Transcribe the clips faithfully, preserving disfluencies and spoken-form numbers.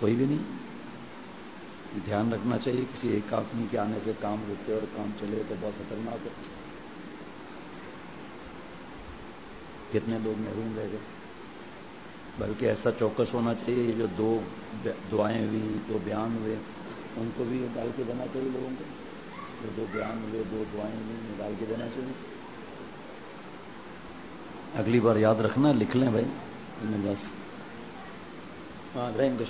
کوئی بھی نہیں. دھیان رکھنا چاہیے کسی ایک آدمی کے آنے سے کام رکے اور کام چلے تو بہت خطرناک ہے. کتنے لوگ محروم رہ گئے. بلکہ ایسا چوکس ہونا چاہیے یہ جو دو دعائیں ہوئی دو بیان ہوئے ان کو بھی ڈال کے دینا چاہیے لوگوں کو. جو دو بیان ہوئے دو دعائیں ہوئی ڈال کے دینا چاہیے. اگلی بار یاد رکھنا لکھ لیں بھائی بس. ہاں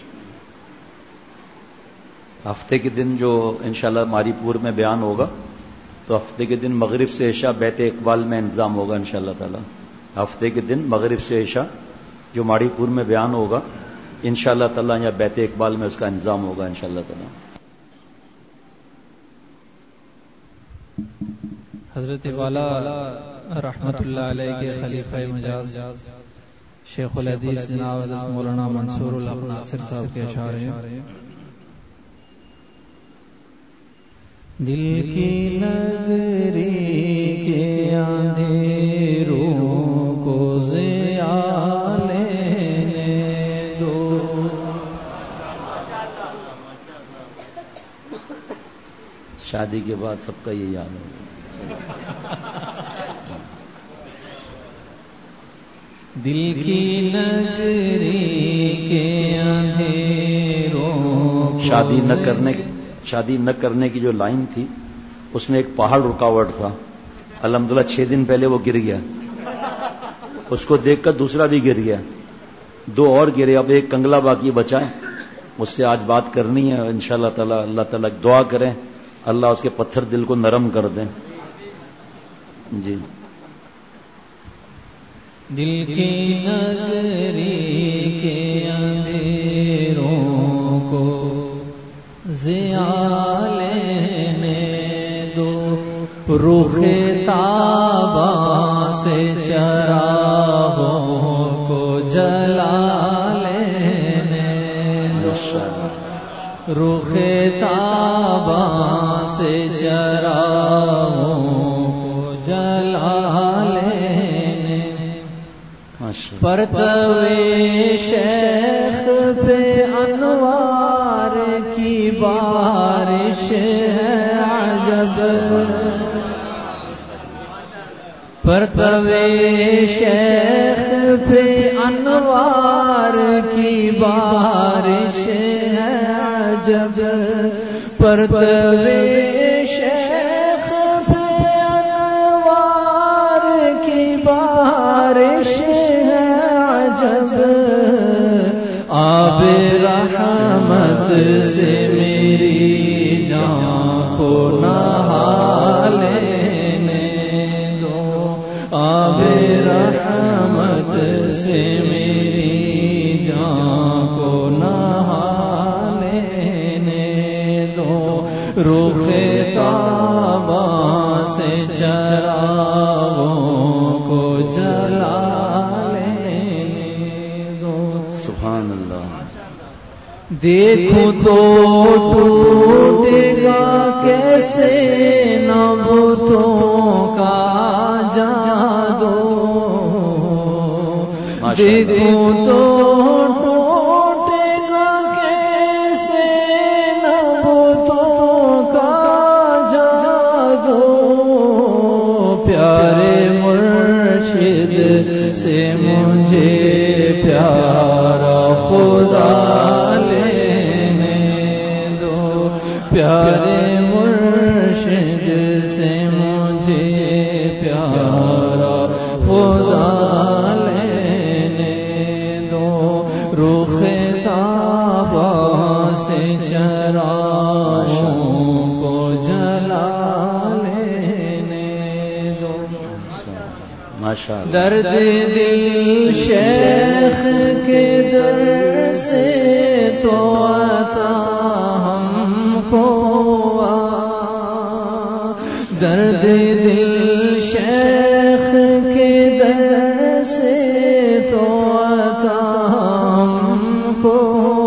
ہفتے کے دن جو انشاءاللہ ماری پور میں بیان ہوگا تو ہفتے کے دن مغرب سے عشاء بیت اقبال میں انتظام ہوگا انشاءاللہ تعالی. ہفتے کے دن مغرب سے عشاء جو ماری پور میں بیان ہوگا انشاءاللہ تعالی یا بیت اقبال میں اس کا انتظام ہوگا انشاءاللہ تعالی. حضرت والا رحمت اللہ علیہ کے خلیفہ مجاز شیخ الحدیث جناب حضرت مولانا منصور الحق ناصر صاحب کے اشعار ہیں. دل کی نگری کے اندھیروں کو ضیاء لینے دو. شادی کے بعد سب کا یہ حال ہے. دل کی نگری کے اندھیروں شادی نہ کرنے شادی نہ کرنے کی جو لائن تھی اس میں ایک پہاڑ رکاوٹ تھا. الحمدللہ چھ دن پہلے وہ گر گیا. اس کو دیکھ کر دوسرا بھی گر گیا. دو اور گرے. اب ایک کنگلا باقی بچا ہے. اس سے آج بات کرنی ہے انشاءاللہ تعالی. اللہ تعالی دعا کریں اللہ اس کے پتھر دل کو نرم کر دیں. جی دل کی نگری کے اندھیروں کو ضیاء لینے دو. رخ تاباں سے چراغوں کو جلا لینے دو. رخ تاباں سے چراغوں کو جلا لینے. پرتوے شیخ پہ انوار کی بارش ہے عجب. پرتوے شیخ پہ انوار کی بارش ہے عجب. پرتوے شیخ پہ انوار کی بارش ہے عجب. آب رحمت سے میری جان کو نہا لینے دو. آب رحمت سے میری جان کو نہا لینے دو. رخ تاباں سے چراغوں کو جلا لینے دو. سبحان اللہ. دیکھوں تو ٹوٹے گا کیسے نبوتوں کا جادو. دیکھوں تو ٹوٹے گا کیسے نبوتوں کا جادو. پیارے مرشد سے مجھے پیارا خدا پیارے مرشد سے مجھے پیارا خدا لینے دو. رخ تاباں سے چراغوں کو جلا لینے دو. ماشاءاللہ. درد دل شیخ کے در سے تو عطا ہم کو. درد دل شیخ کے در سے تو عطا ہم کو.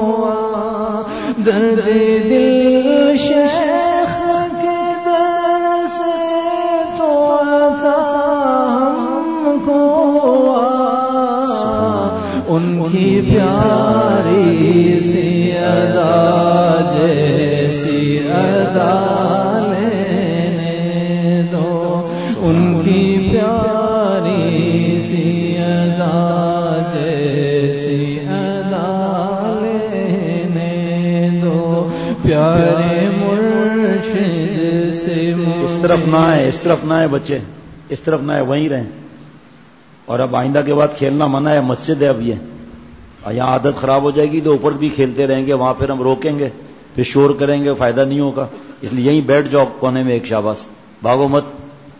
درد دل شیخ کے در سے تو عطا ہم کو. ان کی پیاری سی پیارے مرشد سے اس طرف نہ آئے، اس طرف نہ آئے بچے، اس طرف نہ آئے، وہیں رہیں. اور اب آئندہ کے بعد کھیلنا منع ہے، مسجد ہے اب یہ، یہاں عادت خراب ہو جائے گی تو اوپر بھی کھیلتے رہیں گے، وہاں پھر ہم روکیں گے، پھر شور کریں گے، فائدہ نہیں ہوگا. اس لیے یہیں بیٹھ جاؤ کونے میں ایک، شاباش، بھاگو مت.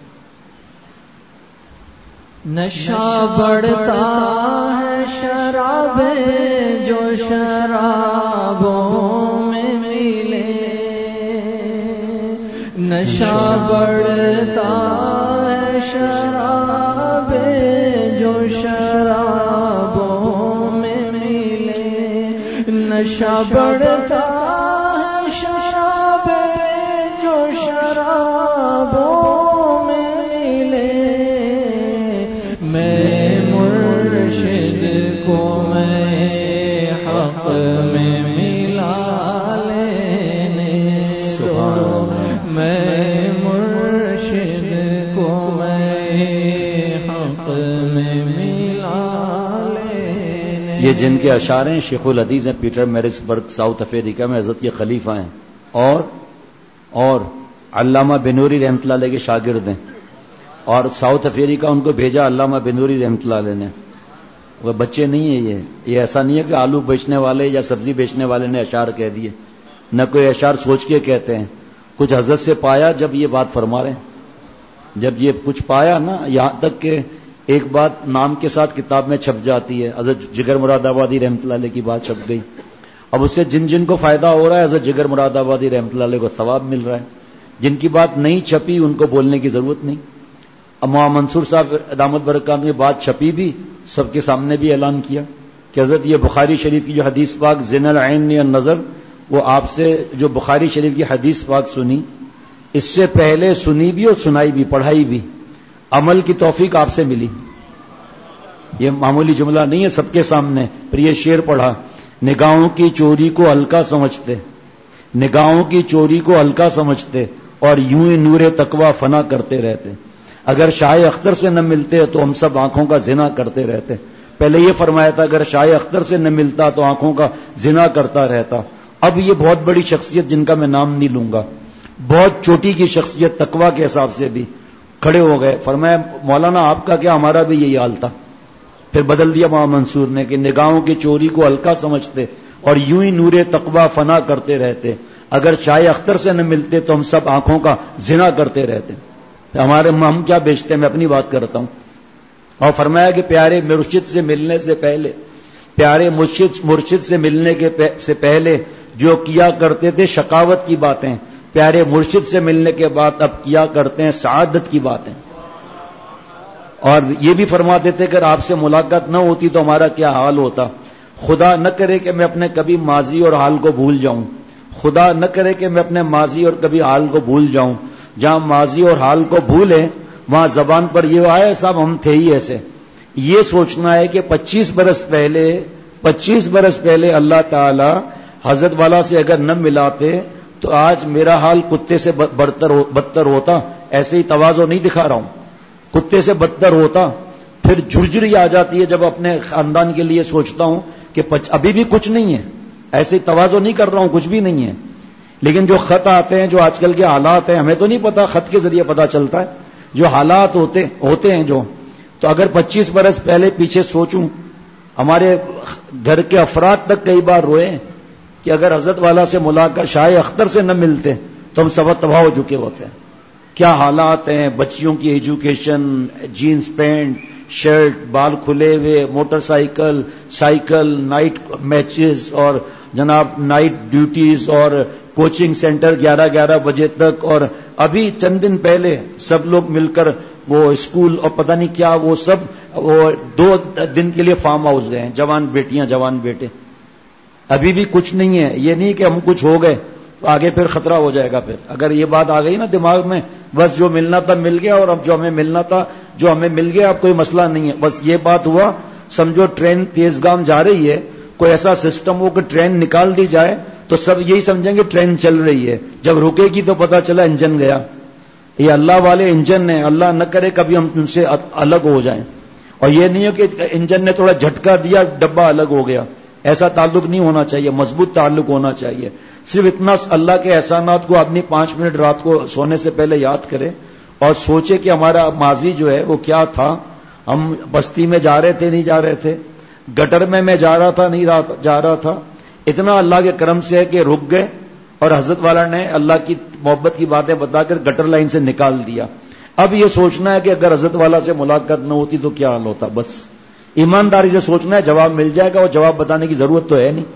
نشہ بڑھتا ہے شراب جو شرابوں میں ملے، نشہ بڑھتا ہے شراب جو شرابوں میں ملے، نشہ بڑھتا ہے شراب جو شرابوں میں ملے. میں مرشد کو میں حق میں ملا لینے دو، میں مرشد کو میں حق میں ملا لینے. یہ جن کے اشعار ہیں شیخ الحدیث ہیں، پیٹر میرسبرگ ساؤتھ افریقہ میں، حضرت کے خلیفہ ہیں، اور اور علامہ بنوری رحمۃ اللہ علیہ کے شاگرد ہیں، اور ساؤتھ افریقہ ان کو بھیجا علامہ بنوری رحمۃ اللہ علیہ نے. وہ بچے نہیں ہیں، یہ یہ ایسا نہیں ہے کہ آلو بیچنے والے یا سبزی بیچنے والے نے اشعار کہہ دیے، نہ کوئی اشعار سوچ کے کہتے ہیں، کچھ حضرت سے پایا جب یہ بات فرما رہے ہیں. جب یہ کچھ پایا نا، یہاں تک کہ ایک بات نام کے ساتھ کتاب میں چھپ جاتی ہے، حضرت جگر مراد آبادی رحمۃ اللہ علیہ کی بات چھپ گئی. اب اس سے جن جن کو فائدہ ہو رہا ہے، حضرت جگر مراد آبادی رحمۃ اللہ علیہ کو ثواب مل رہا ہے. جن کی بات نہیں چھپی ان کو بولنے کی ضرورت نہیں. اب مولانا منصور صاحب دامت برکات میں بات چھپی بھی، سب کے سامنے بھی اعلان کیا کہ حضرت یہ بخاری شریف کی جو حدیث پاک زنا العین النظر، وہ آپ سے جو بخاری شریف کی حدیث پاک سنی، اس سے پہلے سنی بھی اور سنائی بھی، پڑھائی بھی، عمل کی توفیق آپ سے ملی. یہ معمولی جملہ نہیں ہے، سب کے سامنے. پھر یہ شعر پڑھا، نگاہوں کی چوری کو ہلکا سمجھتے، نگاہوں کی چوری کو ہلکا سمجھتے اور یوں ہی نور تقوی فنا کرتے رہتے. اگر شاہ اختر سے نہ ملتے تو ہم سب آنکھوں کا زنا کرتے رہتے. پہلے یہ فرمایا تھا اگر شاہ اختر سے نہ ملتا تو آنکھوں کا زنا کرتا رہتا. اب یہ بہت بڑی شخصیت جن کا میں نام نہیں لوں گا، بہت چھوٹی کی شخصیت تقوی کے حساب سے بھی کھڑے ہو گئے. فرمایا مولانا آپ کا کیا، ہمارا بھی یہی حال تھا. پھر بدل دیا مولانا منصور نے کہ نگاہوں کی چوری کو ہلکا سمجھتے اور یوں ہی نور تقوی فنا کرتے رہتے. اگر شاہ اختر سے نہ ملتے تو ہم سب آنکھوں کا زنا کرتے رہتے. ہمارے ہم کیا بیچتے ہیں، میں اپنی بات کرتا ہوں. اور فرمایا کہ پیارے مرشد سے ملنے سے پہلے، پیارے مرشد مرشد سے ملنے کے سے پہلے جو کیا کرتے تھے شقاوت کی باتیں، پیارے مرشد سے ملنے کے بعد اب کیا کرتے ہیں سعادت کی باتیں. اور یہ بھی فرماتے تھے کہ اگر آپ سے ملاقات نہ ہوتی تو ہمارا کیا حال ہوتا. خدا نہ کرے کہ میں اپنے کبھی ماضی اور حال کو بھول جاؤں، خدا نہ کرے کہ میں اپنے ماضی اور کبھی حال کو بھول جاؤں. جہاں ماضی اور حال کو بھولیں وہاں زبان پر یہ آیا صاحب ہم تھے ہی ایسے. یہ سوچنا ہے کہ پچیس برس پہلے پچیس برس پہلے اللہ تعالی حضرت والا سے اگر نہ ملاتے تو آج میرا حال کتے سے بدتر ہوتا. ایسے ہی تواضع نہیں دکھا رہا ہوں، کتے سے بدتر ہوتا. پھر جھرجھری آ جاتی ہے جب اپنے خاندان کے لیے سوچتا ہوں کہ ابھی بھی کچھ نہیں ہے. ایسے ہی تواضع نہیں کر رہا ہوں، کچھ بھی نہیں ہے. لیکن جو خط آتے ہیں، جو آج کل کے حالات ہیں، ہمیں تو نہیں پتا، خط کے ذریعے پتا چلتا ہے جو حالات ہوتے ہوتے ہیں جو. تو اگر پچیس برس پہلے پیچھے سوچوں، ہمارے گھر کے افراد تک کئی بار روئے کہ اگر حضرت والا سے ملاقات شاہ اختر سے نہ ملتے تو ہم سب تباہ ہو چکے ہوتے ہیں. کیا حالات ہیں، بچیوں کی ایجوکیشن، جینز پینٹ شرٹ، بال کھلے ہوئے، motorcycle cycle night matches اور جناب نائٹ ڈیوٹیز اور کوچنگ سینٹر گیارہ گیارہ بجے تک. اور ابھی چند دن پہلے سب لوگ مل کر وہ اسکول اور پتہ نہیں کیا، وہ سب وہ دو دن کے لیے فارم ہاؤس گئے ہیں، جوان بیٹیاں جوان بیٹے. ابھی بھی کچھ نہیں ہے. یہ نہیں کہ ہم کچھ ہو گئے تو آگے پھر خطرہ ہو جائے گا. پھر اگر یہ بات آ گئی نا دماغ میں، بس جو ملنا تھا مل گیا، اور اب جو ہمیں ملنا تھا جو ہمیں مل گیا، اب کوئی مسئلہ نہیں ہے. بس یہ بات ہوا، سمجھو ٹرین تیزگام جا رہی ہے، کوئی ایسا سسٹم ہو کہ ٹرین نکال دی جائے تو سب یہی سمجھیں گے ٹرین چل رہی ہے. جب رکے گی تو پتا چلا انجن گیا. یہ اللہ والے انجن ہیں، اللہ نہ کرے کبھی ہم ان سے الگ ہو جائیں. اور یہ نہیں ہے کہ انجن نے تھوڑا جھٹکا دیا ڈبہ الگ ہو گیا، ایسا تعلق نہیں ہونا چاہیے، مضبوط تعلق ہونا چاہیے. صرف اتنا اللہ کے احسانات کو آدمی پانچ منٹ رات کو سونے سے پہلے یاد کرے اور سوچے کہ ہمارا ماضی جو ہے وہ کیا تھا. ہم بستی میں جا رہے تھے نہیں جا رہے تھے، گٹر میں میں جا رہا تھا نہیں جا رہا تھا. اتنا اللہ کے کرم سے ہے کہ رک گئے اور حضرت والا نے اللہ کی محبت کی باتیں بتا کر گٹر لائن سے نکال دیا. اب یہ سوچنا ہے کہ اگر حضرت والا سے ملاقات نہ ہوتی تو کیا حال ہوتا. بس ایمانداری سے سوچنا ہے، جواب مل جائے گا. اور جواب بتانے کی ضرورت تو ہے نہیں.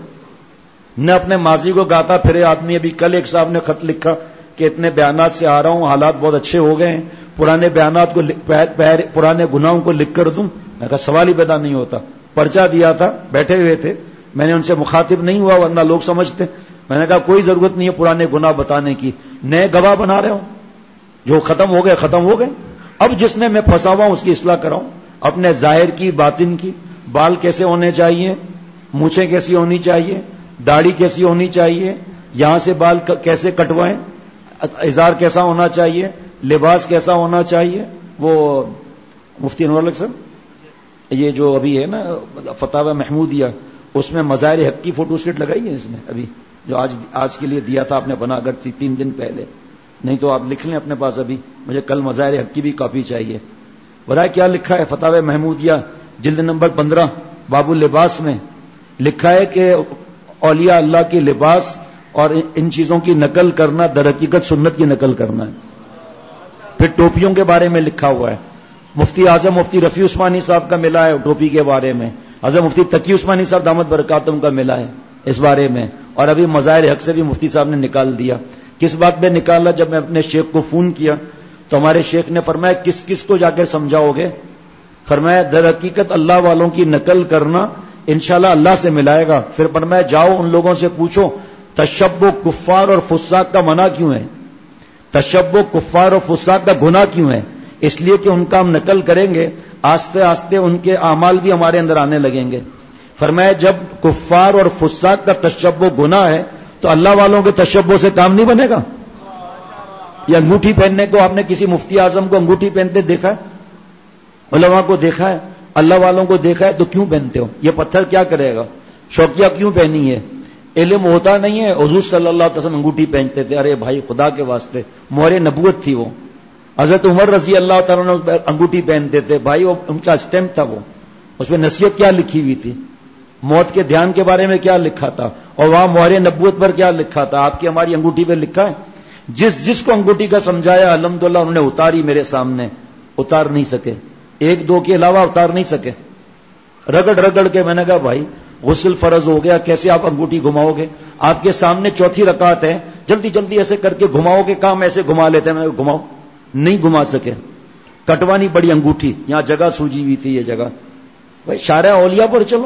نہ اپنے ماضی کو گاتا پھرے آدمی. ابھی کل ایک صاحب نے خط لکھا کہ اتنے بیانات سے آ رہا ہوں، حالات بہت اچھے ہو گئے ہیں، پرانے بیانات کو پرانے گناہوں کو لکھ کر دوں. میں کہا سوال ہی پیدا نہیں ہوتا. پرچہ دیا تھا، بیٹھے ہوئے تھے، میں نے ان سے مخاطب نہیں ہوا ورنہ لوگ سمجھتے. میں نے کہا کوئی ضرورت نہیں ہے پرانے گناہ بتانے کی، نئے گواہ بنا رہے ہوں، جو ختم ہو گئے ختم ہو گئے. اب جس نے میں پھنسا ہوا ہوں اس کی اصلاح کراؤں، اپنے ظاہر کی باطن کی. بال کیسے ہونے چاہیے، مونچھیں کیسی ہونی چاہیے، داڑھی کیسی ہونی چاہیے، یہاں سے بال کیسے کٹوائیں، ازار کیسا ہونا چاہیے، لباس کیسا ہونا چاہیے. وہ مفتی انور الحق صاحب یہ جو ابھی ہے نا فتاوی محمودیہ، اس میں مظاہر حق کی فوٹو سیٹ لگائی ہے اس میں ابھی، جو آج آج کے لیے دیا تھا آپ نے بنا کر تین دن پہلے. نہیں تو آپ لکھ لیں اپنے پاس، ابھی مجھے کل مظاہر حق کی بھی کاپی چاہیے. برائے کیا لکھا ہے فتاوی محمودیہ جلد نمبر پندرہ باب اللباس میں لکھا ہے کہ اولیاء اللہ کے لباس اور ان چیزوں کی نقل کرنا در حقیقت سنت کی نقل کرنا ہے. پھر ٹوپیوں کے بارے میں لکھا ہوا ہے. مفتی اعظم مفتی رفیع عثمانی صاحب کا ملا ہے ٹوپی کے بارے میں، حضرت مفتی تقی عثمانی صاحب دامت برکاتہم کا ملا ہے اس بارے میں. اور ابھی مظاہر حق سے بھی مفتی صاحب نے نکال دیا. کس بات میں نکالا؟ جب میں اپنے شیخ کو فون کیا تو ہمارے شیخ نے فرمایا کس کس کو جا کر سمجھاؤ گے؟ فرمایا در حقیقت اللہ والوں کی نقل کرنا انشاءاللہ اللہ سے ملائے گا. پھر فرمایا جاؤ ان لوگوں سے پوچھو تشبہ کفار اور فساق کا منع کیوں ہے، تشبہ کفار اور فساق کا گناہ کیوں ہے؟ اس لیے کہ ان کا ہم نقل کریں گے آستے آستے ان کے اعمال بھی ہمارے اندر آنے لگیں گے. فرمایا جب کفار اور فساق کا تشبہ گناہ ہے تو اللہ والوں کے تشبہ سے کام نہیں بنے گا. یہ انگوٹھی پہننے کو آپ نے کسی مفتی اعظم کو انگوٹھی پہنتے دیکھا ہے؟ علماء کو دیکھا ہے؟ اللہ والوں کو دیکھا ہے؟ تو کیوں پہنتے ہو؟ یہ پتھر کیا کرے گا؟ شوقیہ کیوں پہنی ہے؟ علم ہوتا نہیں ہے. حضور صلی اللہ علیہ وسلم انگوٹھی پہنتے تھے. ارے بھائی خدا کے واسطے مہر نبوت تھی وہ. حضرت عمر رضی اللہ تعالیٰ نے انگوٹھی پہنتے تھے. بھائی وہ ان کا اسٹیمپ تھا، وہ اس میں نصیحت کیا لکھی ہوئی تھی، موت کے دھیان کے بارے میں کیا لکھا تھا، اور وہاں مہر نبوت پر کیا لکھا تھا. آپ کی ہماری انگوٹھی پہ لکھا ہے. جس جس کو انگوٹھی کا سمجھایا الحمدللہ انہوں نے اتاری میرے سامنے. اتار نہیں سکے، ایک دو کے علاوہ اتار نہیں سکے. رگڑ رگڑ کے میں نے کہا بھائی غسل فرض ہو گیا، کیسے آپ انگوٹھی گھماؤ گے؟ آپ کے سامنے چوتھی رکعت ہے، جلدی جلدی ایسے کر کے گھماؤ گے؟ کام ایسے گھما لیتے ہیں. میں گھماؤ، نہیں گھما سکے. کٹوانی پڑی انگوٹھی. یہاں جگہ سوجی ہوئی تھی، یہ جگہ. بھائی شارع اولیاء پر چلو.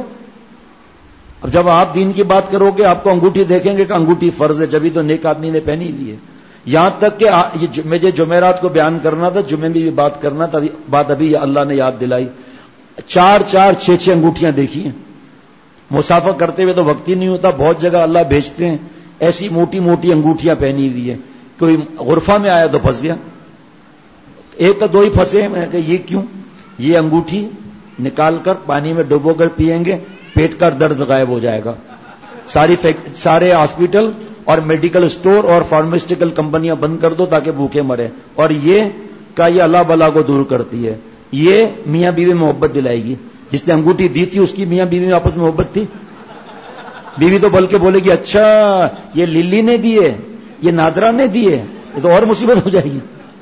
اب جب آپ دین کی بات کرو گے آپ کو انگوٹھی دیکھیں گے کہ انگوٹھی فرض ہے، جبھی تو نیک آدمی نے پہنی ہوئی ہے. یہاں تک کہ مجھے جمعرات کو بیان کرنا تھا، جمعے میں بھی بات کرنا تھا، بات ابھی اللہ نے یاد دلائی. چار چار چھ چھ انگوٹھیاں دیکھی ہیں. مسافہ کرتے ہوئے تو وقت ہی نہیں ہوتا، بہت جگہ اللہ بھیجتے ہیں. ایسی موٹی موٹی انگوٹھیاں پہنی ہوئی ہے. کوئی غرفہ میں آیا تو پھنس گیا. ایک تو دو ہی پھنسے ہیں. میں نے کہا یہ کیوں؟ یہ انگوٹھی نکال کر پانی میں ڈبو کر پیئیں گے پیٹ کا درد غائب ہو جائے گا. ساری سارے ہاسپٹل اور میڈیکل اسٹور اور فارماسیوٹیکل کمپنیاں بند کر دو تاکہ بھوکے مرے. اور یہ کا یہ اللہ بلا کو دور کرتی ہے. یہ میاں بیوی میں محبت دلائے گی. جس نے انگوٹھی دی تھی اس کی میاں بیوی میں آپس میں محبت تھی. بیوی تو بلکہ بولے گی اچھا یہ للی نے دیے، یہ نادرا نے دیے، یہ تو اور مصیبت ہو جائے گی.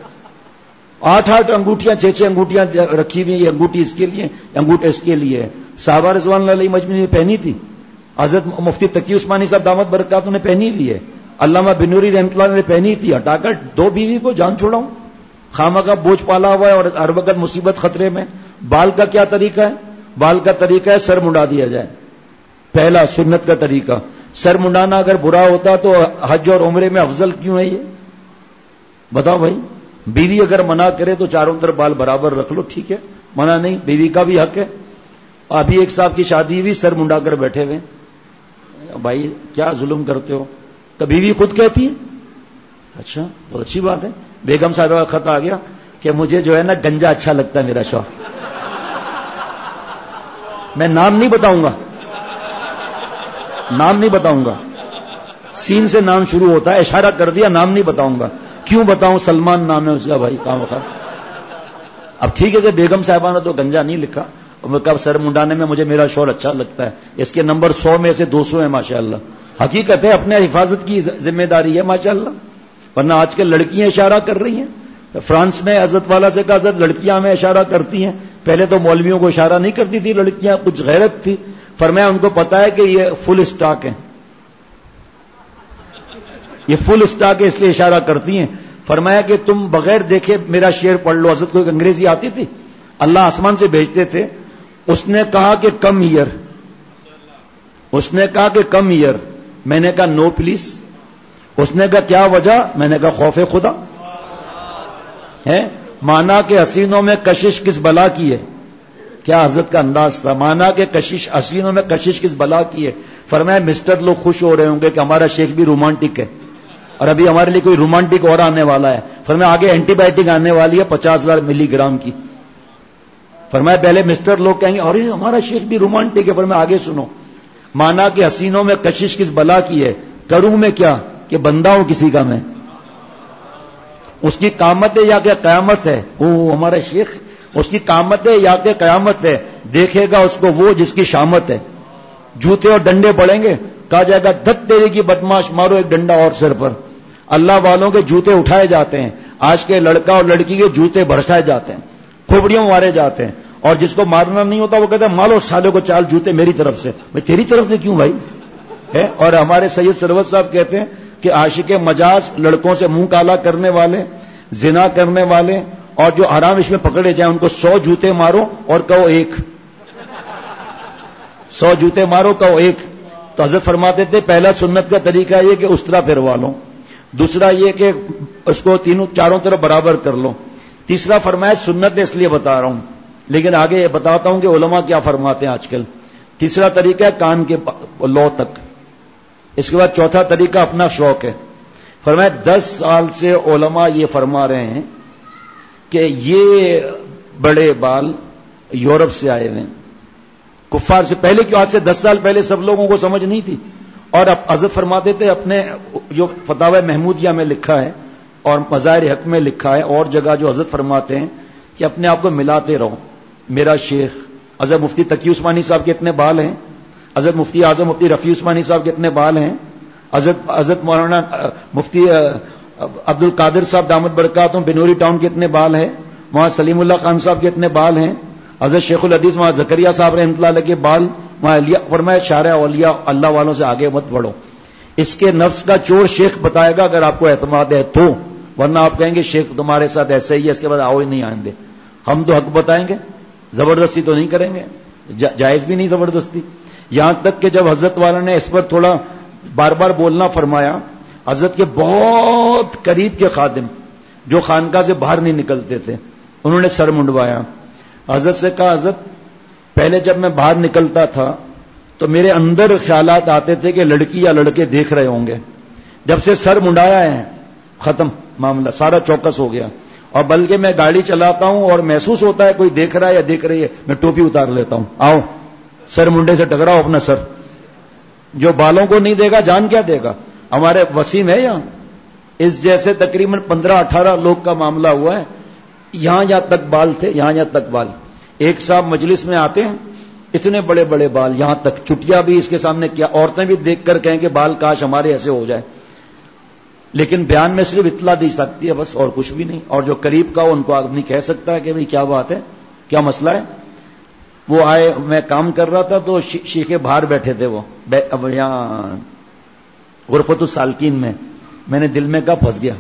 آٹھ آٹھ انگوٹھیاں چھ چھ انگوٹھیاں رکھی ہوئی. یہ انگوٹھی اس کے لیے، انگوٹھا اس کے لیے. صحابہ رضوان اللہ علیہ مجمع نے پہنی تھی. حضرت مفتی تقی عثمانی صاحب دامت برکاتہ نے پہنی ہوئی ہے. علامہ بنوری رحمۃ اللہ نے پہنی تھی. ہٹا کر دو بیوی کو جان چھوڑاؤں. خامہ کا بوجھ پالا ہوا ہے اور ہر وقت مصیبت خطرے میں. بال کا کیا طریقہ ہے؟ بال کا طریقہ ہے سر منڈا دیا جائے. پہلا سنت کا طریقہ. سر منڈانا اگر برا ہوتا تو حج اور عمرے میں افضل کیوں ہے یہ بتاؤ بھائی؟ بیوی اگر منع کرے تو چاروں طرف بال برابر رکھ لو، ٹھیک ہے، منع نہیں، بیوی کا بھی حق ہے. ابھی ایک صاحب کی شادی ہوئی، سر منڈا کر بیٹھے ہوئے. بھائی کیا ظلم کرتے ہو؟ تو بیوی خود کہتی ہے اچھا بہت اچھی بات ہے. بیگم صاحبہ کا خط آ گیا کہ مجھے جو ہے نا گنجا اچھا لگتا ہے میرا شوہر. میں نام نہیں بتاؤں گا. نام نہیں بتاؤں گا, سین سے نام شروع ہوتا ہے, اشارہ کر دیا, نام نہیں بتاؤں گا. کیوں بتاؤں؟ سلمان نام ہے اس کا بھائی, کام وقت. اب ٹھیک ہے کہ بیگم صاحبہ نے تو گنجا نہیں لکھا, اور کب سر منڈانے میں مجھے میرا شور اچھا لگتا ہے, اس کے نمبر سو میں سے دو سو ہے ماشاءاللہ. حقیقت ہے, اپنے حفاظت کی ذمہ داری ہے ماشاءاللہ, ورنہ آج کل لڑکیاں اشارہ کر رہی ہیں. فرانس میں حضرت والا سے کہا حضرت لڑکیاں ہمیں اشارہ کرتی ہیں, پہلے تو مولویوں کو اشارہ نہیں کرتی تھی لڑکیاں, کچھ غیرت تھی. فرمایا ان کو پتا ہے کہ یہ فل اسٹاک ہے, یہ فل اسٹاک ہے اس لیے اشارہ کرتی ہیں. فرمایا کہ تم بغیر دیکھے میرا شعر پڑھ لو. حضرت کو ایک انگریزی آتی تھی, اللہ آسمان سے بھیجتے تھے, اس نے کہا کہ کم ایئر, اس نے کہا کہ کم ایئر, میں نے کہا نو پلیز. اس نے کہا کیا وجہ؟ میں نے کہا خوف خدا ہے. مانا کہ حسینوں میں کشش کس بلا کی ہے, کیا حضرت کا انداز تھا, مانا کہ کشش حسینوں میں کشش کس بلا کی ہے. فرمایا مسٹر لوگ خوش ہو رہے ہوں گے کہ ہمارا شیخ بھی رومانٹک ہے, اور ابھی ہمارے لیے کوئی رومانٹک اور آنے والا ہے. فرمایا آگے اینٹی بائیوٹک آنے والی ہے پچاس ہزار ملی گرام کی. فرمایا پہلے مسٹر لوگ کہیں گے ارے ہمارا شیخ بھی رومانٹک ہے. فرمایا آگے سنو, مانا کہ حسینوں میں کشش کس بلا کی ہے, کروں میں کیا کہ بندہ ہوں کسی کا میں, اس کی قامت ہے یا کہ قیامت ہے. او ہمارا شیخ, اس کی قامت ہے یا کہ قیامت ہے, دیکھے گا اس کو وہ جس کی شامت ہے. جوتے اور ڈنڈے پڑیں گے, کہا جائے گا دھت تیری کی بدماش, مارو ایک ڈنڈا اور سر پر. اللہ والوں کے جوتے اٹھائے جاتے ہیں, آج کے لڑکا اور لڑکی کے جوتے برسائے جاتے ہیں, کھوپڑیوں مارے جاتے ہیں, اور جس کو مارنا نہیں ہوتا وہ کہتا ہے مالو سالے کو چال جوتے میری طرف سے. میں تیری طرف سے کیوں بھائی ہے. اور ہمارے سید سرور صاحب کہتے ہیں کہ عاشق مجاز لڑکوں سے منہ کالا کرنے والے, زنا کرنے والے, اور جو حرام اس میں پکڑے جائیں ان کو سو جوتے مارو اور کہو ایک, سو جوتے مارو کہو ایک. تو حضرت فرماتے تھے پہلا سنت کا طریقہ یہ کہ اس طرح پھروا لو, دوسرا یہ کہ اس کو تینوں چاروں طرف برابر کر لو, تیسرا فرمایا سنت اس لیے بتا رہا ہوں لیکن آگے یہ بتاتا ہوں کہ علماء کیا فرماتے ہیں آج کل. تیسرا طریقہ ہے کان کے لو تک. اس کے بعد چوتھا طریقہ اپنا شوق ہے. فرمایا دس سال سے علماء یہ فرما رہے ہیں کہ یہ بڑے بال یورپ سے آئے ہوئے ہیں, کفار سے. پہلے کیوں, آج سے دس سال پہلے سب لوگوں کو سمجھ نہیں تھی. اور اب حضرت فرماتے تھے اپنے جو فتاوی محمودیہ میں لکھا ہے اور مظاہر حق میں لکھا ہے اور جگہ جو حضرت فرماتے ہیں کہ اپنے آپ کو ملاتے رہو. میرا شیخ حضرت مفتی تقی عثمانی صاحب کے اتنے بال ہیں, حضرت مفتی اعظم مفتی رفیع عثمانی صاحب کے اتنے بال ہیں, حضرت حضرت مولانا مفتی عبد القادر صاحب دامت برکاتہم بنوری ٹاؤن کے اتنے بال ہیں, وہاں سلیم اللہ خان صاحب کے اتنے بال ہیں, حضرت شیخ الحدیث وہاں زکریا صاحب رحمۃ اللہ علیہ کے بال, وہاں فرمایا شارع اولیاء اللہ والوں سے آگے مت بڑھو. اس کے نفس کا چور شیخ بتائے گا اگر آپ کو اعتماد ہے تو, ورنہ آپ کہیں گے شیخ تمہارے ساتھ ایسے ہی ہے, اس کے بعد آؤ ہی نہیں آئیں گے. ہم تو حق بتائیں گے, زبردستی تو نہیں کریں گے, جائز بھی نہیں زبردستی. یہاں تک کہ جب حضرت والا نے اس پر تھوڑا بار بار بولنا فرمایا, حضرت کے بہت قریب کے خادم جو خانقاہ سے باہر نہیں نکلتے تھے انہوں نے سر منڈوایا. حضرت سے کہا حضرت پہلے جب میں باہر نکلتا تھا تو میرے اندر خیالات آتے تھے کہ لڑکی یا لڑکے دیکھ رہے ہوں گے, جب سے سر منڈایا ہے ختم معاملہ, سارا چوکس ہو گیا. اور بلکہ میں گاڑی چلاتا ہوں اور محسوس ہوتا ہے کوئی دیکھ رہا ہے یا دیکھ رہی ہے, میں ٹوپی اتار لیتا ہوں, آؤ سر منڈے سے ٹکراؤ اپنا سر. جو بالوں کو نہیں دے گا جان کیا دے گا. ہمارے وسیم ہے یہاں, اس جیسے تقریباً پندرہ اٹھارہ لوگ کا معاملہ ہوا ہے, یہاں یہاں تک بال تھے, یہاں یہاں تک بال. ایک صاحب مجلس میں آتے ہیں اتنے بڑے بڑے بال یہاں تک, چٹیا بھی اس کے سامنے کیا, عورتیں بھی دیکھ کر کہیں کہ بال کاش ہمارے ایسے ہو جائے, لیکن بیان میں صرف اطلاع دی سکتی ہے بس, اور کچھ بھی نہیں. اور جو قریب کا ان کو آدمی کہہ سکتا ہے کہ بھئی کیا بات ہے, کیا مسئلہ ہے. وہ آئے, میں کام کر رہا تھا تو شیخے باہر بیٹھے تھے, وہ اب یہاں غرفت السالکین میں, میں نے دل میں کہا پھنس گیا.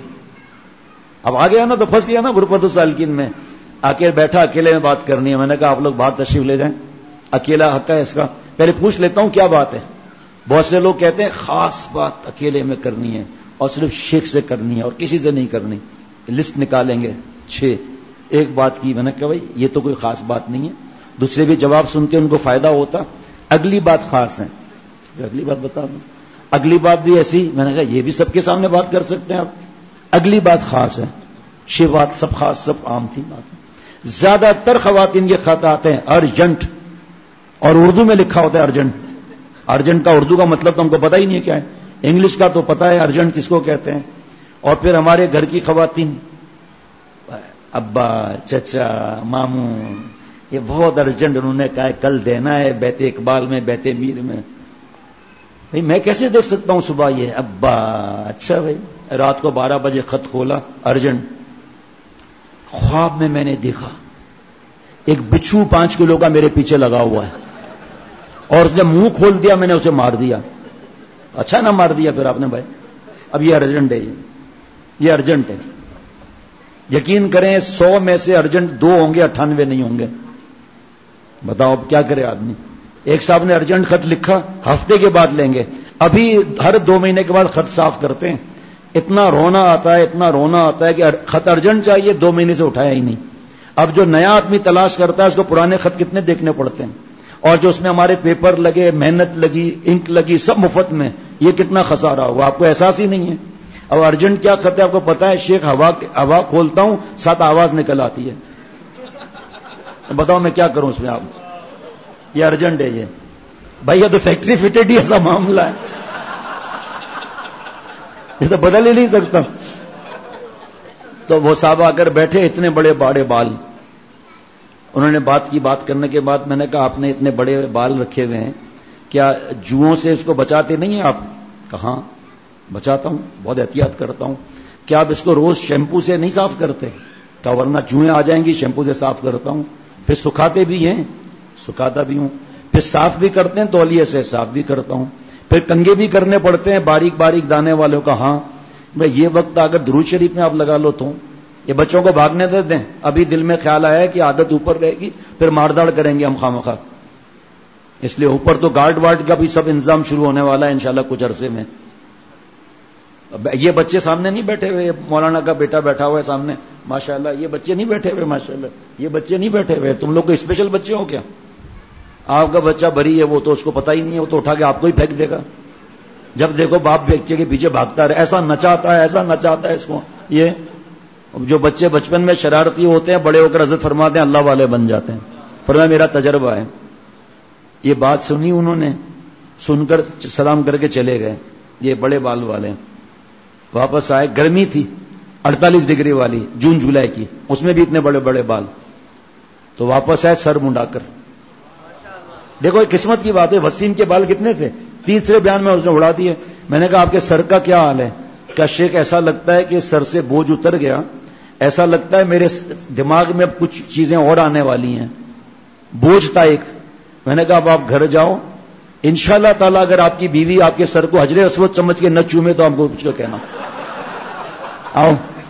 اب آ گیا نا تو پھنس گیا نا غرفت السالکین میں. آ کے بیٹھا, اکیلے میں بات کرنی ہے. میں نے کہا آپ لوگ باہر تشریف لے جائیں, اکیلا حق ہے اس کا, پہلے پوچھ لیتا ہوں کیا بات ہے. بہت سے لوگ کہتے ہیں خاص بات اکیلے میں کرنی ہے اور صرف شیخ سے کرنی ہے اور کسی سے نہیں کرنی. لسٹ نکالیں گے چھ, ایک بات کی. میں نے کہا بھائی یہ تو کوئی خاص بات نہیں ہے, دوسرے بھی جواب سن کے ان کو فائدہ ہوتا. اگلی بات خاص ہے, اگلی بات بتا دوں, اگلی بات بھی ایسی. میں نے کہا یہ بھی سب کے سامنے بات کر سکتے ہیں آپ, اگلی بات خاص ہے. چھ بات سب خاص, سب عام تھی بات. زیادہ تر خواتین یہ خط آتے ہیں ارجنٹ, اور اردو میں لکھا ہوتا ہے ارجنٹ. ارجنٹ کا اردو کا مطلب تو ہم کو پتہ ہی نہیں ہے کیا ہے, انگلش کا تو پتہ ہے ارجنٹ کس کو کہتے ہیں. اور پھر ہمارے گھر کی خواتین, ابا, چچا, ماموں, یہ بہت ارجنٹ, انہوں نے کہا کل دینا ہے بیت اقبال میں, بیت میر میں. بھائی میں کیسے دیکھ سکتا ہوں صبح یہ ابا, اچھا بھائی. رات کو بارہ بجے خط کھولا, ارجنٹ. خواب میں میں نے دیکھا ایک بچھو پانچ کلو کا میرے پیچھے لگا ہوا ہے, اور اس نے منہ کھول دیا, میں نے اسے مار دیا. اچھا نہ مار دیا پھر آپ نے بھائی. اب یہ ارجنٹ ہے, یہ ارجنٹ ہے. یقین کریں سو میں سے ارجنٹ دو ہوں گے, اٹھانوے نہیں ہوں گے. بتاؤ اب کیا کرے آدمی. ایک صاحب نے ارجنٹ خط لکھا, ہفتے کے بعد لیں گے, ابھی ہر دو مہینے کے بعد خط صاف کرتے ہیں. اتنا رونا آتا ہے, اتنا رونا آتا ہے کہ خط ارجنٹ چاہیے, دو مہینے سے اٹھایا ہی نہیں. اب جو نیا آدمی تلاش کرتا ہے اس کو پرانے خط کتنے دیکھنے پڑتے ہیں, اور جو اس میں ہمارے پیپر لگے, محنت لگی, انک لگی, سب مفت میں, یہ کتنا خسارہ ہوا, آپ کو احساس ہی نہیں ہے. اب ارجنٹ کیا خط ہے آپ کو پتا ہے, شیخ ہوا ہوا کھولتا ہوں ساتھ آواز نکل آتی ہے. بتاؤ میں کیا کروں اس میں. آپ یہ ارجنٹ ہے یہ بھائی, یہ تو فیکٹری فٹڈ ہی ایسا معاملہ ہے, یہ تو بدل ہی نہیں سکتا. تو وہ صاحب آ کر بیٹھے, اتنے بڑے باڑے بال. انہوں نے بات کی, بات کرنے کے بعد میں نے کہا آپ نے اتنے بڑے بال رکھے ہوئے ہیں, کیا جوؤں سے اس کو بچاتے نہیں ہیں آپ؟ کہاں بچاتا ہوں, بہت احتیاط کرتا ہوں. کیا آپ اس کو روز شیمپو سے نہیں صاف کرتے؟ کہا ورنہ جوئیں آ جائیں گی, شیمپو سے صاف کرتا ہوں. پھر سکھاتے بھی ہیں, سکھاتا بھی ہوں. پھر صاف بھی کرتے ہیں, تولیے سے صاف بھی کرتا ہوں. پھر کنگے بھی کرنے پڑتے ہیں باریک باریک دانے والوں کا. ہاں بھائی, یہ وقت اگر درود شریف میں آپ لگا لو تو یہ بچوں کو بھاگنے دے دیں. ابھی دل میں خیال آیا ہے کہ عادت اوپر رہے گی, پھر مارداڑ کریں گے ہم خامخواہ. اس لیے اوپر تو گارڈ وارڈ کا بھی سب انتظام شروع ہونے والا ہے انشاءاللہ کچھ عرصے میں. یہ بچے سامنے نہیں بیٹھے ہوئے, مولانا کا بیٹا بیٹھا ہوا ہے سامنے ماشاءاللہ, یہ بچے نہیں بیٹھے ہوئے ماشاءاللہ, یہ بچے نہیں بیٹھے ہوئے. تم لوگ کو اسپیشل بچے ہو کیا؟ آپ کا بچہ بری ہے, وہ تو اس کو پتہ ہی نہیں ہے, وہ تو اٹھا کے آپ کو ہی پھینک دے گا. جب دیکھو باپ بچے کے پیچھے بھاگتا رہے, ایسا نچاتا ہے, ایسا نچاتا ہے اس کو. یہ جو بچے بچپن میں شرارتی ہوتے ہیں, بڑے ہو کر عزت فرماتے ہیں, اللہ والے بن جاتے ہیں. فرمایا میرا تجربہ ہے. یہ بات سنی انہوں نے, سن کر سلام کر کے چلے گئے. یہ بڑے بال والے واپس آئے, گرمی تھی اڑتالیس ڈگری والی, جون جولائی کی, اس میں بھی اتنے بڑے بڑے بال. تو واپس آئے سر منڈا کر. دیکھو یہ قسمت کی بات ہے. وسیم کے بال کتنے تھے؟ تیسرے بیان میں اس نے اڑا دیے. میں نے کہا آپ کے سر کا کیا حال ہے؟ کیا شیخ ایسا لگتا ہے کہ سر سے بوجھ اتر گیا, ایسا لگتا ہے میرے دماغ میں کچھ چیزیں اور آنے والی ہیں, بوجھ تھا ایک. میں نے کہا اب آپ گھر جاؤ, انشاءاللہ تعالیٰ اگر آپ کی بیوی آپ کے سر کو حجر اسود سمجھ کے نہ چومے تو آپ کو کچھ کہنا. آؤ,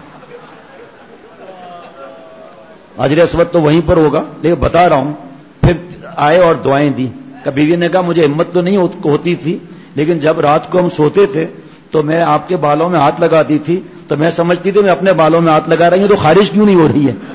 حجر اسود تو وہیں پر ہوگا, لیکن بتا رہا ہوں. پھر آئے اور دعائیں دی. بیوی نے کہا مجھے ہمت تو نہیں ہوتی تھی, لیکن جب رات کو ہم سوتے تھے تو میں آپ کے بالوں میں ہاتھ لگاتی تھی, تو میں سمجھتی تھی میں اپنے بالوں میں ہاتھ لگا رہی ہوں تو خارج کیوں نہیں ہو رہی ہے.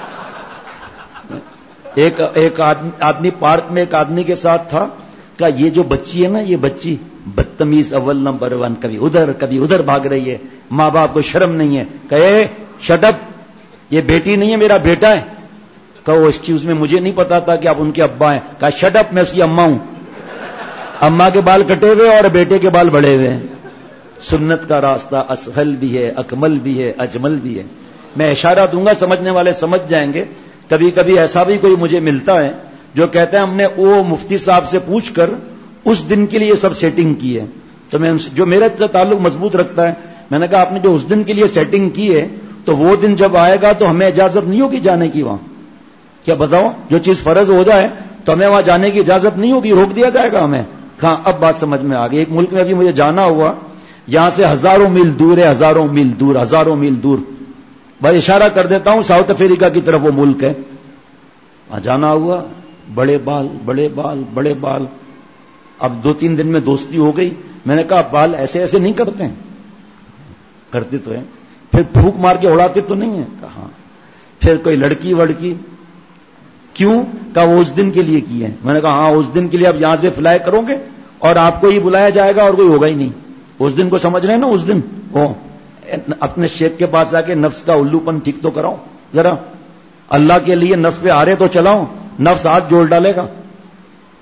ایک ایک آدمی پارک میں ایک آدمی کے ساتھ تھا, کہا یہ جو بچی ہے نا, یہ بچی بدتمیز اول نمبر ون, کبھی ادھر کبھی ادھر بھاگ رہی ہے, ماں باپ کو شرم نہیں ہے. کہے شٹ اپ, یہ بیٹی نہیں ہے میرا بیٹا ہے. کہو اس چیز میں مجھے نہیں پتا تھا کہ آپ ان کے ابا ہیں. کہا شٹ اپ, میں اس کی اماں ہوں. اماں کے بال کٹے ہوئے اور بیٹے کے بال بڑے ہوئے ہیں. سنت کا راستہ اسہل بھی ہے, اکمل بھی ہے, اجمل بھی ہے. میں اشارہ دوں گا, سمجھنے والے سمجھ جائیں گے. کبھی کبھی ایسا بھی کوئی مجھے ملتا ہے جو کہتے ہیں ہم نے وہ مفتی صاحب سے پوچھ کر اس دن کے لیے سب سیٹنگ کی ہے. تو میں جو میرا تعلق مضبوط رکھتا ہے, میں نے کہا آپ نے جو اس دن کے لیے سیٹنگ کی ہے تو وہ دن جب آئے گا تو ہمیں اجازت نہیں ہوگی جانے کی وہاں. کیا بتاؤ, جو چیز فرض ہو جائے تو ہمیں وہاں جانے کی اجازت نہیں ہوگی, روک دیا جائے گا ہمیں. ہاں اب بات سمجھ میں آ گئی. ایک ملک میں ابھی مجھے جانا ہوا, یہاں سے ہزاروں میل دور ہے, ہزاروں میل دور, ہزاروں میل دور. بھائی اشارہ کر دیتا ہوں, ساؤتھ افریقہ کی طرف وہ ملک ہے. وہاں جانا ہوا, بڑے بال بڑے بال بڑے بال. اب دو تین دن میں دوستی ہو گئی. میں نے کہا بال ایسے ایسے نہیں کرتے ہیں. کرتے تو ہیں, پھر پھونک مار کے اڑاتے تو نہیں ہیں. کہاں پھر کوئی لڑکی وڑکی, کیوں؟ کہا وہ اس دن کے لیے کی ہے. میں نے کہا ہاں اس دن کے لیے اب یہاں سے فلائی کرو گے اور آپ کو ہی بلایا جائے گا اور کوئی ہوگا ہی نہیں. اس دن کو سمجھ رہے ہیں نا, اس دن وہ اپنے شیخ کے پاس آ کے نفس کا الو پن ٹھیک تو کراؤ ذرا. اللہ کے لیے نفس پہ آ رہے تو چلاؤ, نفس ہاتھ جوڑ ڈالے گا.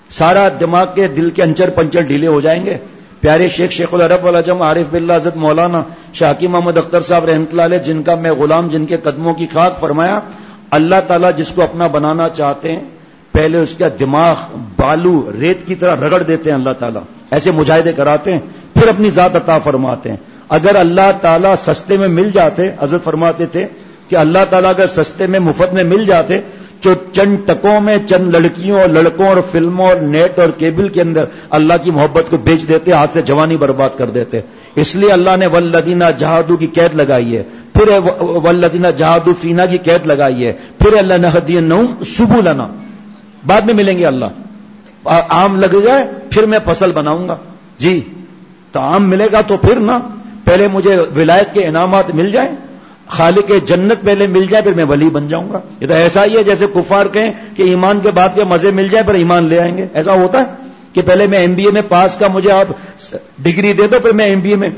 سارا دماغ کے دل کے انچر پنچر ڈھیلے ہو جائیں گے. پیارے شیخ شیخ العرب والعجم عارف باللہ حضرت مولانا شاکی محمد اختر صاحب رحمۃ اللہ علیہ، جن کا میں غلام، جن کے قدموں کی خاک، فرمایا اللہ تعالیٰ جس کو اپنا بنانا چاہتے ہیں پہلے اس کا دماغ بالو ریت کی طرح رگڑ دیتے ہیں اللہ تعالیٰ، ایسے مجاہدے کراتے ہیں، پھر اپنی ذات عطا فرماتے ہیں. اگر اللہ تعالیٰ سستے میں مل جاتے، حضرت فرماتے تھے کہ اللہ تعالیٰ اگر سستے میں مفت میں مل جاتے جو چند ٹکوں میں چند لڑکیوں اور لڑکوں اور فلموں اور نیٹ اور کیبل کے اندر اللہ کی محبت کو بیچ دیتے، ہاتھ سے جوانی برباد کر دیتے. اس لیے اللہ نے والذین جاہدوا کی قید لگائی ہے، پھر والذین جاہدوا فینا کی قید لگائی ہے، پھر اللہ نہدینہم سبلنا، بعد میں ملیں گے اللہ. آم لگ جائے پھر میں فصل بناؤں گا. جی تو آم ملے گا تو پھر نا، پہلے مجھے ولایت کے انعامات مل جائیں، خالق جنت پہلے مل جائے پھر میں ولی بن جاؤں گا. یہ تو ایسا ہی ہے جیسے کفار کہیں کہ ایمان کے بعد کے مزے مل جائے پھر ایمان لے آئیں گے. ایسا ہوتا ہے کہ پہلے میں ایم بی اے میں پاس کا مجھے آپ ڈگری دے دو پھر میں ایم بی اے میں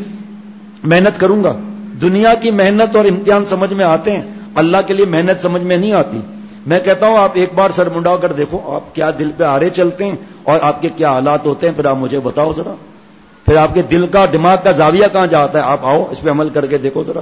محنت کروں گا. دنیا کی محنت اور امتحان سمجھ میں آتے ہیں، اللہ کے لیے محنت سمجھ میں نہیں آتی. میں کہتا ہوں آپ ایک بار سر منڈا کر دیکھو آپ کیا دل پہ آرے چلتے ہیں اور آپ کے کیا حالات ہوتے ہیں، پھر آپ مجھے بتاؤ ذرا، پھر آپ کے دل کا دماغ کا زاویہ کہاں جاتا ہے. آپ آؤ اس پہ عمل کر کے دیکھو ذرا.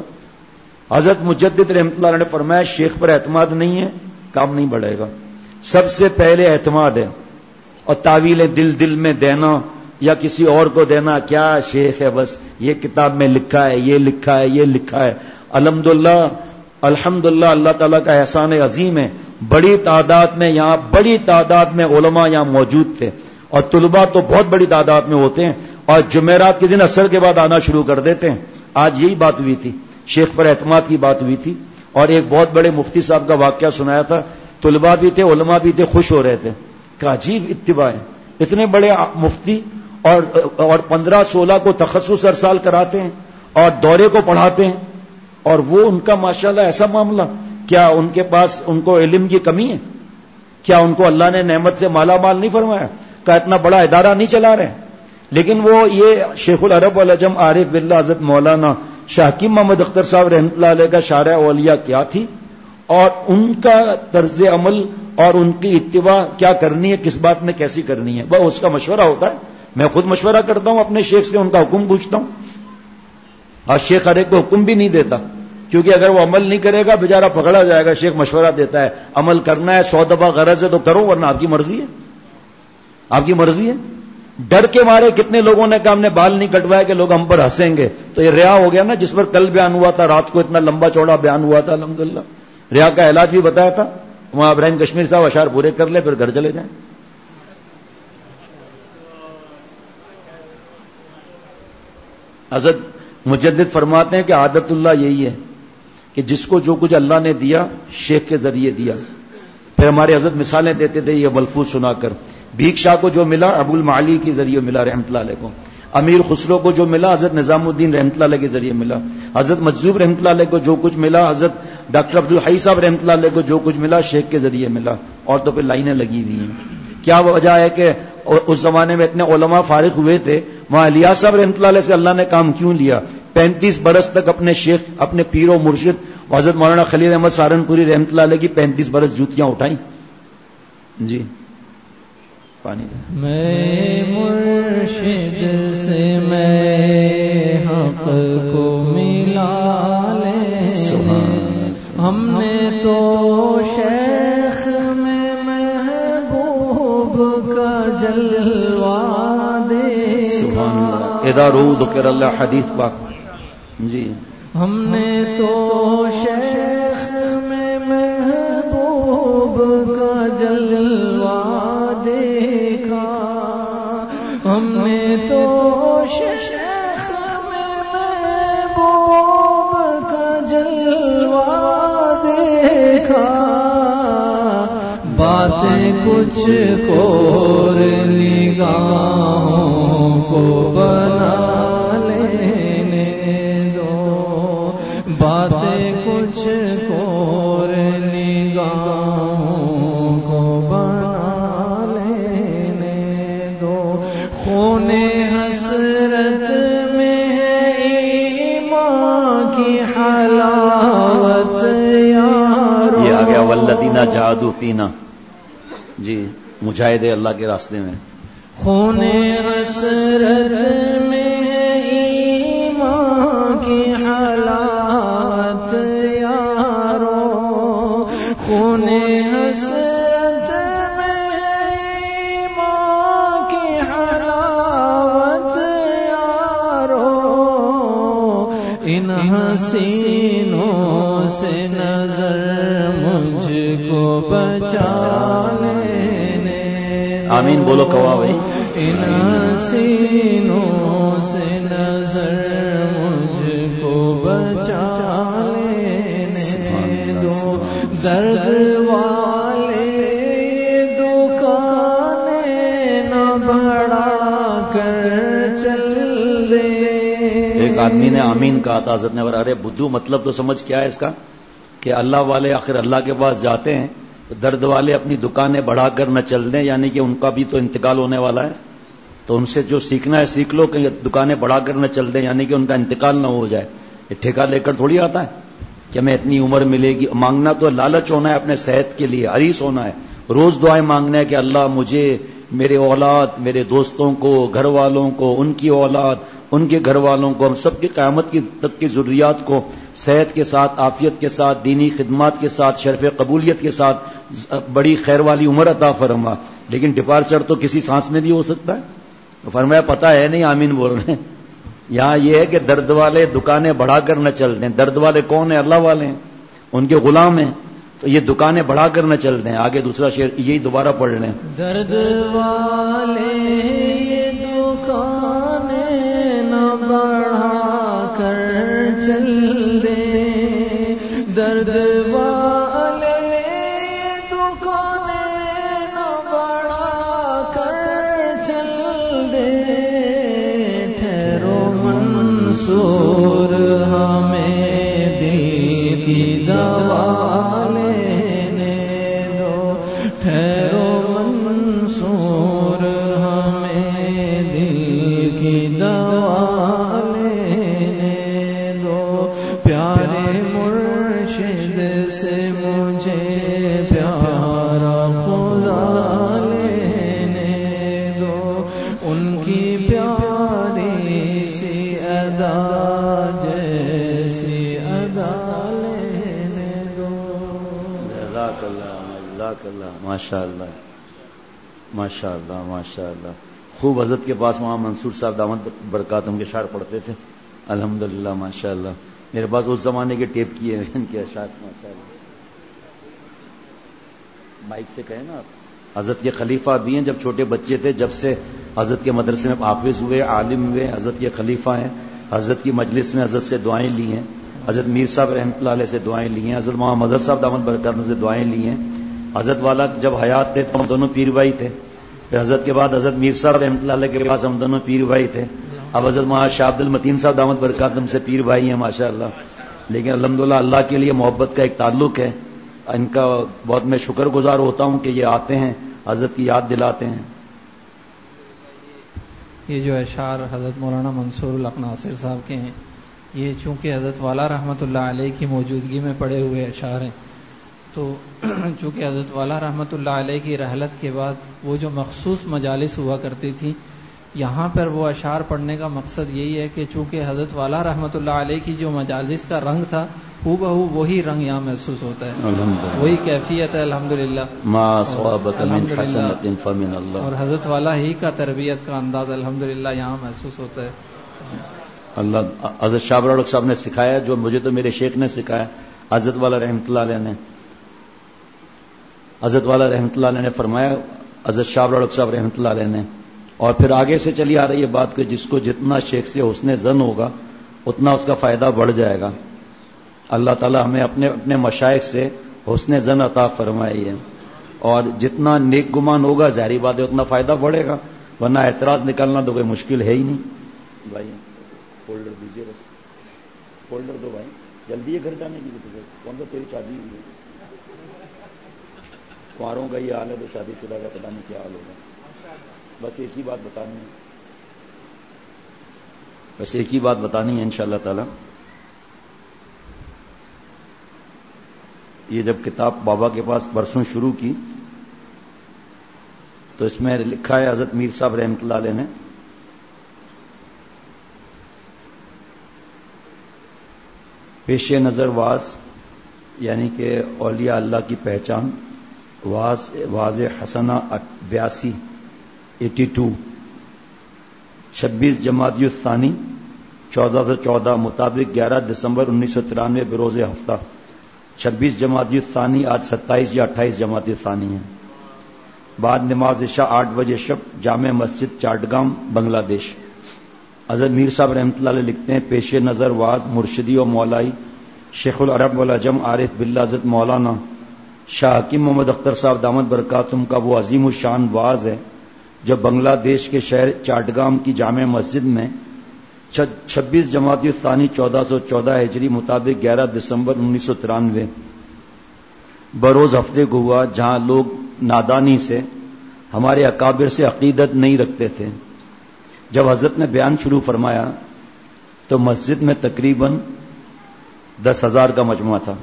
حضرت مجدد رحمۃ اللہ علیہ نے فرمایا شیخ پر اعتماد نہیں ہے کام نہیں بڑھے گا. سب سے پہلے اعتماد ہے، اور تعویل دل دل میں دینا یا کسی اور کو دینا، کیا شیخ ہے بس یہ کتاب میں لکھا ہے، یہ لکھا ہے، یہ لکھا ہے. الحمدللہ الحمدللہ اللہ تعالیٰ کا احسان عظیم ہے، بڑی تعداد میں یہاں بڑی تعداد میں علماء یہاں موجود تھے، اور طلباء تو بہت بڑی تعداد میں ہوتے ہیں، اور جمعرات کے دن عصر کے بعد آنا شروع کر دیتے ہیں. آج یہی بات ہوئی تھی، شیخ پر اعتماد کی بات ہوئی تھی، اور ایک بہت بڑے مفتی صاحب کا واقعہ سنایا تھا. طلباء بھی تھے، علماء بھی تھے، خوش ہو رہے تھے کہ عجیب اتباع ہے، اتنے بڑے مفتی اور اور پندرہ سولہ کو تخصص ہر سال کراتے ہیں اور دورے کو پڑھاتے ہیں، اور وہ ان کا ماشاءاللہ ایسا معاملہ. کیا ان کے پاس ان کو علم کی کمی ہے؟ کیا ان کو اللہ نے نعمت سے مالا مال نہیں فرمایا؟ کا اتنا بڑا ادارہ نہیں چلا رہے؟ لیکن وہ یہ شیخ العرب والعجم عارف باللہ حضرت مولانا شاکی محمد اختر صاحب رحمۃ اللہ علیہ کا شارع اولیاء کیا تھی، اور ان کا طرز عمل اور ان کی اتباع کیا کرنی ہے، کس بات میں کیسی کرنی ہے، وہ اس کا مشورہ ہوتا ہے. میں خود مشورہ کرتا ہوں اپنے شیخ سے، ان کا حکم پوچھتا ہوں. اور شیخ ہر ایک کو حکم بھی نہیں دیتا، کیونکہ اگر وہ عمل نہیں کرے گا بیچارہ پکڑا جائے گا. شیخ مشورہ دیتا ہے، عمل کرنا ہے سو دفعہ غرض ہے تو کرو، ورنہ آپ کی مرضی ہے، آپ کی مرضی ہے. ڈر کے مارے کتنے لوگوں نے کہا ہم نے بال نہیں کٹوائے کہ لوگ ہم پر ہنسیں گے. تو یہ ریا ہو گیا نا، جس پر کل بیان ہوا تھا، رات کو اتنا لمبا چوڑا بیان ہوا تھا. الحمدللہ ریا کا علاج بھی بتایا تھا. وہاں ابراہیم کشمیر صاحب اشعار پورے کر لے پھر گھر چلے جائیں. حضرت مجدد فرماتے ہیں کہ عادت اللہ یہی ہے کہ جس کو جو کچھ اللہ نے دیا شیخ کے ذریعے دیا. پھر ہمارے حضرت مثالیں دیتے تھے یہ ملفوظ سنا کر. بھیک شاہ کو جو ملا ابو المعالی کے ذریعے ملا رحمۃ اللہ علیہ کو. امیر خسرو کو جو ملا حضرت نظام الدین رحمۃ اللہ علیہ کے ذریعے ملا. حضرت مجذوب رحمۃ اللہ علیہ کو جو کچھ ملا، حضرت ڈاکٹر عبد الحی صاحب رحمۃ اللہ علیہ کو جو کچھ ملا شیخ کے ذریعے ملا. اور تو پھر لائنیں لگی ہوئی ہیں. کیا وجہ ہے کہ اس زمانے میں اتنے علماء فارغ ہوئے تھے، وہاں الیاس صاحب رحمۃ اللہ علیہ سے اللہ نے کام کیوں لیا؟ پینتیس برس تک اپنے شیخ اپنے پیر و مرشد حضرت مولانا خلیل احمد سہارنپوری رحمۃ اللہ علیہ کی پینتیس برس جوتیاں اٹھائیں. جی پانی میں مرشد سے میں حق کو ملا لے، ہم نے تو شیخ میں محبوب کا جلوہ دے. سبحان اللہ. اذا رو ذکر اللہ حدیث پاک. جی ہم نے تو شیخ میں محبوب کا جلوہ دیکھا، ہم نے تو شیخ میں محبوب کا جلوہ دیکھا. باتیں کچھ اور نگاہوں کو بنا لینے دو، باتیں کچھ اور نگاہوں کو بنا لینے دو. خون حسرت میں ہے ایمان کی حلاوت یارو. یہ آ گیا والذین جاہدوا فینا. جی مجاہدے اللہ کے راستے میں. خون حسرت میں ایمان کی حالات یارو، خون حسرت میں ایمان کی حالات یارو، ان حسینوں سے نظر مجھ کو بچا لینے. آمین بولو کوا بھائی. ان حسینوں سے نظر مجھ کو بچا لینے دو، درد والے دکانیں نہ بڑھا کر چل دے. ایک آدمی نے آمین کہا تھا حضرت نے، ارے بدھو مطلب تو سمجھ کیا ہے اس کا، کہ اللہ والے آخر اللہ کے پاس جاتے ہیں، درد والے اپنی دکانیں بڑھا کر نہ چل دیں، یعنی کہ ان کا بھی تو انتقال ہونے والا ہے، تو ان سے جو سیکھنا ہے سیکھ لو کہ دکانیں بڑھا کر نہ چل دیں، یعنی کہ ان کا انتقال نہ ہو جائے. یہ ٹھیکہ لے کر تھوڑی آتا ہے کہ ہمیں اتنی عمر ملے گی. مانگنا تو لالچ ہونا ہے، اپنے صحت کے لیے حریص ہونا ہے، روز دعائیں مانگنا ہے کہ اللہ مجھے، میرے اولاد، میرے دوستوں کو، گھر والوں کو، ان کی اولاد، ان کے گھر والوں کو، ہم سب کی قیامت کی تک کی ضروریات کو صحت کے ساتھ، عافیت کے ساتھ، دینی خدمات کے ساتھ، شرف قبولیت کے ساتھ بڑی خیر والی عمر عطا فرما. لیکن ڈپارچر تو کسی سانس میں بھی ہو سکتا ہے. فرمایا پتہ ہے نہیں آمین بول رہے ہیں. یہاں یہ ہے کہ درد والے دکانیں بڑھا کر نہ چل دیں. درد والے کون ہیں؟ اللہ والے ہیں، ان کے غلام ہیں، تو یہ دکانیں بڑھا کر نہ چل دیں. آگے دوسرا شعر یہی دوبارہ پڑھ لیں. درد والے دکانیں نہ بڑھا کر چل دیں، درد والے دکانیں نہ بڑھا کر چل دیں. ٹھہرو منصور ہمیں دل کی دوا لینے دو، ٹھہرو منصور ہمیں دل کی دوا لینے دو. پیارے مرشد سے مجھے پیارا خدا لینے دو، ان کی پیاری سی ادا جیسی ادا لینے دو. جزاک اللہ، جزاک اللہ، ماشاء اللہ، ماشاء اللہ، ماشاء اللہ. خوب حضرت کے پاس وہاں منصور صاحب دامت برکاتہم کے اشعار پڑھتے تھے. الحمدللہ ماشاء اللہ. میرے پاس اس زمانے کے ٹیپ کیے ہیں ان کے اشعار. ماشاء اللہ. مائک سے کہیں نا آپ. حضرت کے خلیفہ بھی ہیں، جب چھوٹے بچے تھے، جب سے حضرت کے مدرسے میں حافظ ہوئے، عالم ہوئے، حضرت کے خلیفہ ہیں. حضرت کی مجلس میں حضرت سے دعائیں لی ہیں، حضرت میر صاحب رحمۃ اللہ علیہ سے دعائیں لی ہیں، حضرت محمد مظہر صاحب دامت برکاتہم سے دعائیں لی ہیں. حضرت والا جب حیات تھے تو ہم دونوں پیر بھائی تھے. پھر حضرت کے بعد حضرت میر صاحب رحمۃ اللہ علیہ کے پاس ہم دونوں پیر بھائی تھے. اب حضرت مولانا شاہ عبد المتین صاحب دامت برکاتہم سے پیر بھائی ہیں ماشاء اللہ. لیکن الحمدللہ اللہ کے لیے محبت کا ایک تعلق ہے. ان کا بہت میں شکر گزار ہوتا ہوں کہ یہ آتے ہیں، حضرت کی یاد دلاتے ہیں. یہ جو اشعار حضرت مولانا منصور الحق ناصر صاحب کے ہیں، یہ چونکہ حضرت والا رحمۃ اللہ علیہ کی موجودگی میں پڑے ہوئے اشعار ہیں، تو چونکہ حضرت والا رحمۃ اللہ علیہ کی رحلت کے بعد وہ جو مخصوص مجالس ہوا کرتی تھی، یہاں پر وہ اشعار پڑھنے کا مقصد یہی ہے کہ چونکہ حضرت والا رحمۃ اللہ علیہ کی جو مجالس کا رنگ تھا، ہو بہو وہی رنگ یہاں محسوس ہوتا ہے، وہی کیفیت ہے. الحمدللہ ما صابک من حسنۃ فمن اللہ. اور حضرت والا ہی کا تربیت کا انداز الحمدللہ یہاں محسوس ہوتا ہے. اللہ حضرت شاہ برادر صاحب نے سکھایا، جو مجھے تو میرے شیخ نے سکھایا، حضرت والا رحمۃ اللہ علیہ نے حضرت والا رحمۃ اللہ علیہ نے فرمایا، حضرت شاہ برادر صاحب رحمۃ اللہ علیہ نے. اور پھر آگے سے چلی آ رہی ہے بات کہ جس کو جتنا شیخ سے حسن ظن ہوگا اتنا اس کا فائدہ بڑھ جائے گا. اللہ تعالی ہمیں اپنے اپنے مشائخ سے حسن ظن عطا فرمائی ہے، اور جتنا نیک گمان ہوگا ظاہری بات ہے اتنا فائدہ بڑھے گا، ورنہ اعتراض نکالنا تو کوئی مشکل ہے ہی نہیں. بھائی فولڈر دیجیے، بس فولڈر دو بھائی، جلدی ہے گھر جانے کی. کون سا تیری شادی ہوئی ہے؟ کنواروں کا یہ حال ہے تو شادی شدہ کا پتہ نہیں کیا حال ہوگا. بس ایک ہی بات بتانی ہے بس ایک ہی بات بتانی ہے انشاءاللہ تعالی. یہ جب کتاب بابا کے پاس برسوں شروع کی تو اس میں لکھا ہے حضرت میر صاحب رحمۃ اللہ علیہ نے پیش نظر واز یعنی کہ اولیاء اللہ کی پہچان واز واز حسنہ بیاسی ایٹی ٹو چھبیس جمادی الثانی چودہ سو چودہ مطابق گیارہ دسمبر انیس سو ترانوے بروز ہفتہ چھبیس جمادی الثانی آج ستائیس یا اٹھائیس جمادی الثانی ہے. بعد نماز عشاء آٹھ بجے شب جامع مسجد چاٹگام بنگلہ دیش. حضرت میر صاحب رحمۃ اللہ علیہ لکھتے ہیں پیش نظر واز مرشدی و مولائی شیخ العرب والعجم عارف باللہ حضرت مولانا شاہ حکیم محمد اختر صاحب دامت برکاتہم کا وہ عظیم الشان واز ہے جو بنگلہ دیش کے شہر چاٹگام کی جامع مسجد میں چھبیس جمادی الثانی چودہ سو چودہ ہجری مطابق گیارہ دسمبر انیس سو ترانوے بروز ہفتے کو ہوا، جہاں لوگ نادانی سے ہمارے اکابر سے عقیدت نہیں رکھتے تھے. جب حضرت نے بیان شروع فرمایا تو مسجد میں تقریباً دس ہزار کا مجموعہ تھا.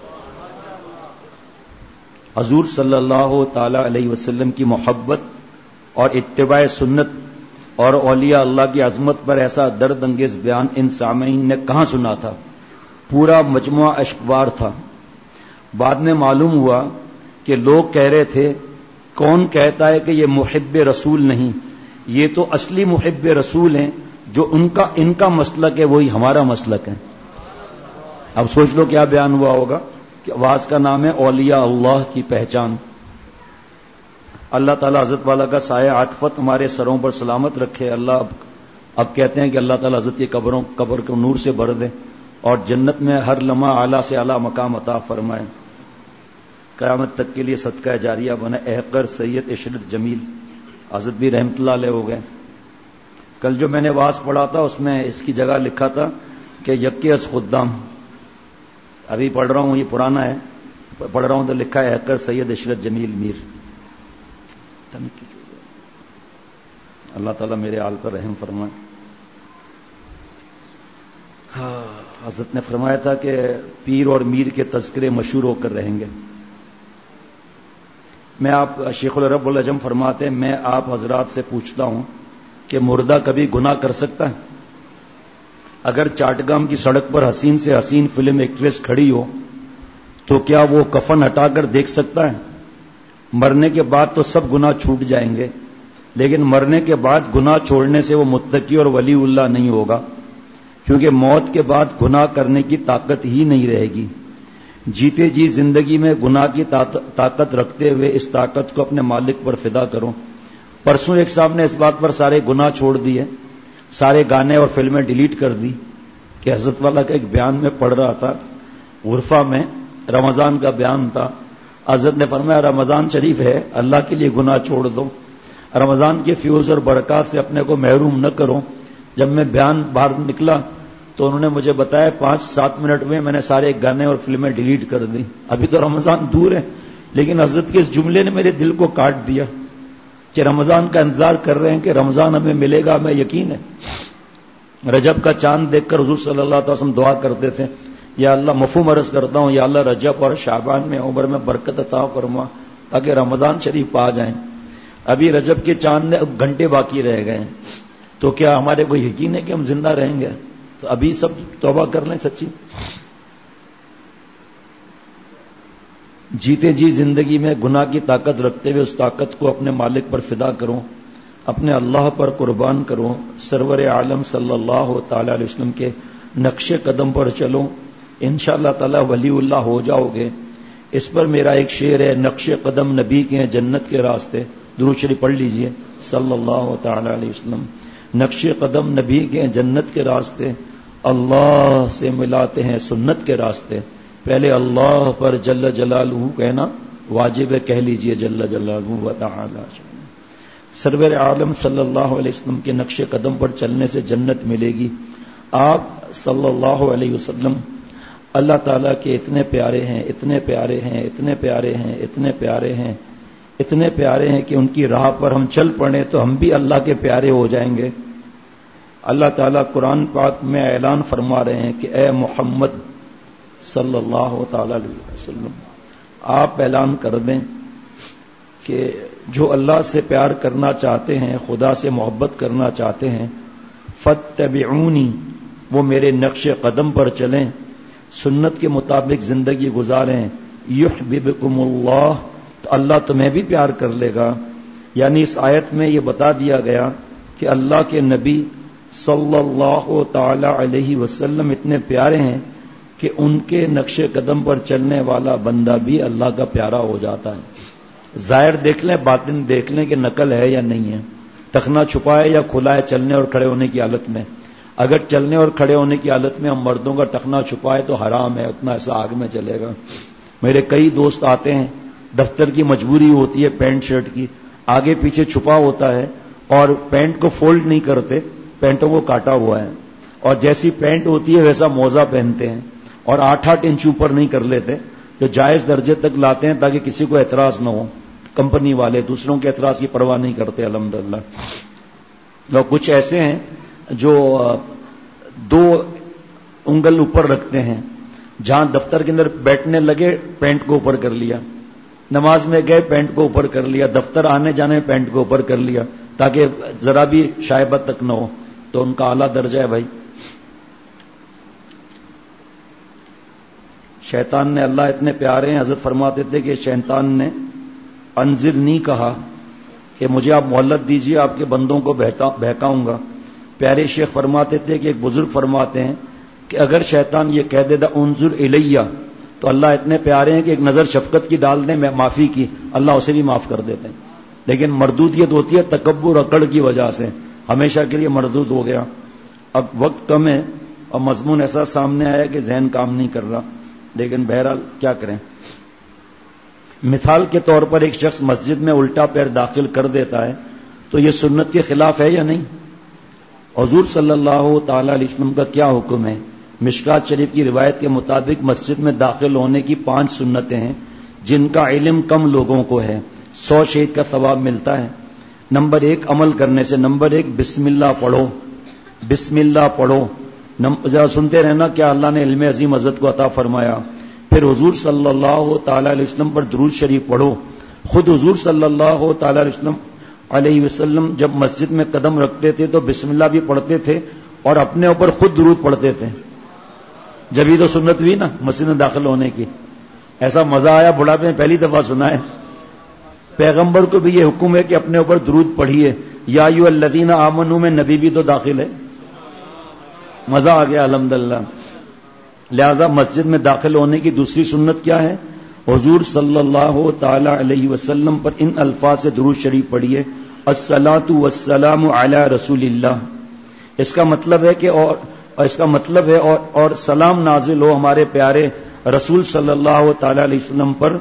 حضور صلی اللہ تعالی علیہ وسلم کی محبت اور اتباع سنت اور اولیاء اللہ کی عظمت پر ایسا درد انگیز بیان ان سامعین نے کہاں سنا تھا. پورا مجموعہ اشکبار تھا. بعد میں معلوم ہوا کہ لوگ کہہ رہے تھے کون کہتا ہے کہ یہ محب رسول نہیں، یہ تو اصلی محب رسول ہیں، جو ان کا ان کا مسلک ہے وہی ہمارا مسلک ہے. اب سوچ لو کیا بیان ہوا ہوگا کہ آواز کا نام ہے اولیاء اللہ کی پہچان. اللہ تعالیٰ حضرت والا کا سایہ عاطفت ہمارے سروں پر سلامت رکھے. اللہ اب, اب کہتے ہیں کہ اللہ تعالیٰ حضرت کی قبروں قبر کو نور سے بھر دے اور جنت میں ہر لمحہ اعلیٰ سے اعلیٰ مقام عطا فرمائے. قیامت تک کے لیے صدقہ جاریہ بنے. احقر سید عشرت جمیل حضرت بھی رحمت اللہ علیہ ہو گئے. کل جو میں نے واز پڑھا تھا اس میں اس کی جگہ لکھا تھا کہ یکی از خدام. ابھی پڑھ رہا ہوں، یہ پرانا ہے، پڑھ رہا ہوں تو لکھا ہے احقر سید عشرت جمیل میر. اللہ تعالیٰ میرے حال پر رحم فرمائے. ہاں حضرت نے فرمایا تھا کہ پیر اور میر کے تذکرے مشہور ہو کر رہیں گے. میں آپ شیخ العرب والعجم فرماتے ہیں میں آپ حضرات سے پوچھتا ہوں کہ مردہ کبھی گناہ کر سکتا ہے؟ اگر چاٹگام کی سڑک پر حسین سے حسین فلم ایکٹریس کھڑی ہو تو کیا وہ کفن ہٹا کر دیکھ سکتا ہے؟ مرنے کے بعد تو سب گناہ چھوٹ جائیں گے، لیکن مرنے کے بعد گناہ چھوڑنے سے وہ متقی اور ولی اللہ نہیں ہوگا، کیونکہ موت کے بعد گناہ کرنے کی طاقت ہی نہیں رہے گی. جیتے جی زندگی میں گناہ کی طاقت رکھتے ہوئے اس طاقت کو اپنے مالک پر فدا کرو. پرسوں ایک صاحب نے اس بات پر سارے گناہ چھوڑ دیے، سارے گانے اور فلمیں ڈیلیٹ کر دی کہ حضرت والا کا ایک بیان میں پڑھ رہا تھا، غرفہ میں رمضان کا بیان تھا. حضرت نے فرمایا رمضان شریف ہے، اللہ کے لیے گناہ چھوڑ دو، رمضان کے فیوز اور برکات سے اپنے کو محروم نہ کرو. جب میں بیان باہر نکلا تو انہوں نے مجھے بتایا پانچ سات منٹ میں میں نے سارے گانے اور فلمیں ڈیلیٹ کر دی. ابھی تو رمضان دور ہے، لیکن حضرت کے اس جملے نے میرے دل کو کاٹ دیا کہ رمضان کا انتظار کر رہے ہیں کہ رمضان ہمیں ملے گا. ہمیں یقین ہے. رجب کا چاند دیکھ کر حضور صلی اللہ علیہ وسلم دعا کرتے تھے یا اللہ مفہوم عرض کرتا ہوں یا اللہ رجب اور شعبان میں عمر میں برکت عطا فرما تاکہ رمضان شریف آ جائیں. ابھی رجب کے چاند میں گھنٹے باقی رہ گئے ہیں، تو کیا ہمارے کو یقین ہے کہ ہم زندہ رہیں گے؟ تو ابھی سب توبہ کر لیں سچی. جیتے جی زندگی میں گناہ کی طاقت رکھتے ہوئے اس طاقت کو اپنے مالک پر فدا کرو، اپنے اللہ پر قربان کرو. سرور عالم صلی اللہ تعالی علیہ وسلم کے نقش قدم پر چلو، انشاءاللہ تعالی ولی اللہ ہو جاؤ گے. اس پر میرا ایک شعر ہے، نقش قدم نبی کے ہیں جنت کے راستے. درود شریف پڑھ لیجئے صلی اللہ تعالی علیہ وسلم. نقش قدم نبی کے ہیں جنت کے راستے، اللہ سے ملاتے ہیں سنت کے راستے. پہلے اللہ پر جل جلالہ کہنا واجب ہے، کہہ لیجئے جل جلالہ و تعالی. سرور عالم صلی اللہ علیہ وسلم کے نقش قدم پر چلنے سے جنت ملے گی. آپ صلی اللہ علیہ وسلم اللہ تعالیٰ کے اتنے پیارے ہیں، اتنے پیارے ہیں، اتنے پیارے ہیں، اتنے پیارے ہیں، اتنے پیارے ہیں کہ ان کی راہ پر ہم چل پڑیں تو ہم بھی اللہ کے پیارے ہو جائیں گے. اللہ تعالیٰ قرآن پاک میں اعلان فرما رہے ہیں کہ اے محمد صلی اللہ تعالی علیہ وسلم آپ اعلان کر دیں کہ جو اللہ سے پیار کرنا چاہتے ہیں، خدا سے محبت کرنا چاہتے ہیں، فاتبعونی، وہ میرے نقش قدم پر چلیں، سنت کے مطابق زندگی گزاریں، یحببکم اللہ، تو اللہ تمہیں بھی پیار کر لے گا۔ یعنی اس آیت میں یہ بتا دیا گیا کہ اللہ کے نبی صلی اللہ تعالی علیہ وسلم اتنے پیارے ہیں کہ ان کے نقش قدم پر چلنے والا بندہ بھی اللہ کا پیارا ہو جاتا ہے۔ ظاہر دیکھ لیں، باطن دیکھ لیں کہ نقل ہے یا نہیں ہے، ٹخنا چھپائے یا کھلا ہے چلنے اور کھڑے ہونے کی حالت میں۔ اگر چلنے اور کھڑے ہونے کی حالت میں ہم مردوں کا ٹخنا چھپائے تو حرام ہے، اتنا ایسا آگ میں چلے گا۔ میرے کئی دوست آتے ہیں، دفتر کی مجبوری ہوتی ہے پینٹ شرٹ کی، آگے پیچھے چھپا ہوتا ہے اور پینٹ کو فولڈ نہیں کرتے، پینٹوں کو کاٹا ہوا ہے، اور جیسی پینٹ ہوتی ہے ویسا موزہ پہنتے ہیں، اور آٹھ آٹھ انچ اوپر نہیں کر لیتے، جو جائز درجے تک لاتے ہیں تاکہ کسی کو اعتراض نہ ہو۔ کمپنی والے دوسروں کے اعتراض کی پرواہ نہیں کرتے الحمدللہ۔ اور کچھ ایسے ہیں جو دو انگل اوپر رکھتے ہیں، جہاں دفتر کے اندر بیٹھنے لگے پینٹ کو اوپر کر لیا، نماز میں گئے پینٹ کو اوپر کر لیا، دفتر آنے جانے میں پینٹ کو اوپر کر لیا تاکہ ذرا بھی شائبت تک نہ ہو، تو ان کا اعلیٰ درجہ ہے بھائی۔ شیطان نے، اللہ اتنے پیارے ہیں، حضرت فرماتے تھے کہ شیطان نے انذر نہیں کہا کہ مجھے آپ مہلت دیجیے، آپ کے بندوں کو بہکاؤں گا۔ پیارے شیخ فرماتے تھے کہ ایک بزرگ فرماتے ہیں کہ اگر شیطان یہ کہہ دے دا انظر الیہ، تو اللہ اتنے پیارے ہیں کہ ایک نظر شفقت کی ڈال دیں، میں معافی کی، اللہ اسے بھی معاف کر دیتے ہیں۔ لیکن مردودیت ہوتی ہے تکبر اکڑ کی وجہ سے، ہمیشہ کے لیے مردود ہو گیا۔ اب وقت کم ہے اور مضمون ایسا سامنے آیا کہ ذہن کام نہیں کر رہا، لیکن بہرحال کیا کریں۔ مثال کے طور پر ایک شخص مسجد میں الٹا پیر داخل کر دیتا ہے تو یہ سنت کے خلاف ہے یا نہیں؟ حضور صلی اللہ تعالی علیہ وسلم کا کیا حکم ہے؟ مشکات شریف کی روایت کے مطابق مسجد میں داخل ہونے کی پانچ سنتیں ہیں جن کا علم کم لوگوں کو ہے، سو شہید کا ثواب ملتا ہے۔ نمبر ایک، عمل کرنے سے۔ نمبر ایک، بسم اللہ پڑھو، بسم اللہ پڑھو۔ ذرا سنتے رہنا کیا اللہ نے علم عظیم حضرت کو عطا فرمایا۔ پھر حضور صلی اللہ تعالی علیہ وسلم پر درود شریف پڑھو۔ خود حضور صلی اللہ تعالی علیہ وسلم علیہ وسلم جب مسجد میں قدم رکھتے تھے تو بسم اللہ بھی پڑھتے تھے اور اپنے اوپر خود درود پڑھتے تھے۔ جبھی تو سنت ہوئی نا مسجد میں داخل ہونے کی۔ ایسا مزہ آیا بڑھاپے میں پہلی دفعہ سنا ہے۔ پیغمبر کو بھی یہ حکم ہے کہ اپنے اوپر درود پڑھیے۔ یا ایھا الذین آمنوا میں نبی بھی تو داخل ہے، مزہ آ گیا الحمدللہ۔ لہذا مسجد میں داخل ہونے کی دوسری سنت کیا ہے؟ حضور صلی اللہ تعالی علیہ وسلم پر ان الفاظ سے درود شریف پڑھیے، الصلاۃ والسلام علی رسول اللہ۔ اس کا مطلب ہے کہ اور اس کا مطلب ہے اور اور سلام نازل ہو ہمارے پیارے رسول صلی اللہ تعالی علیہ وسلم پر۔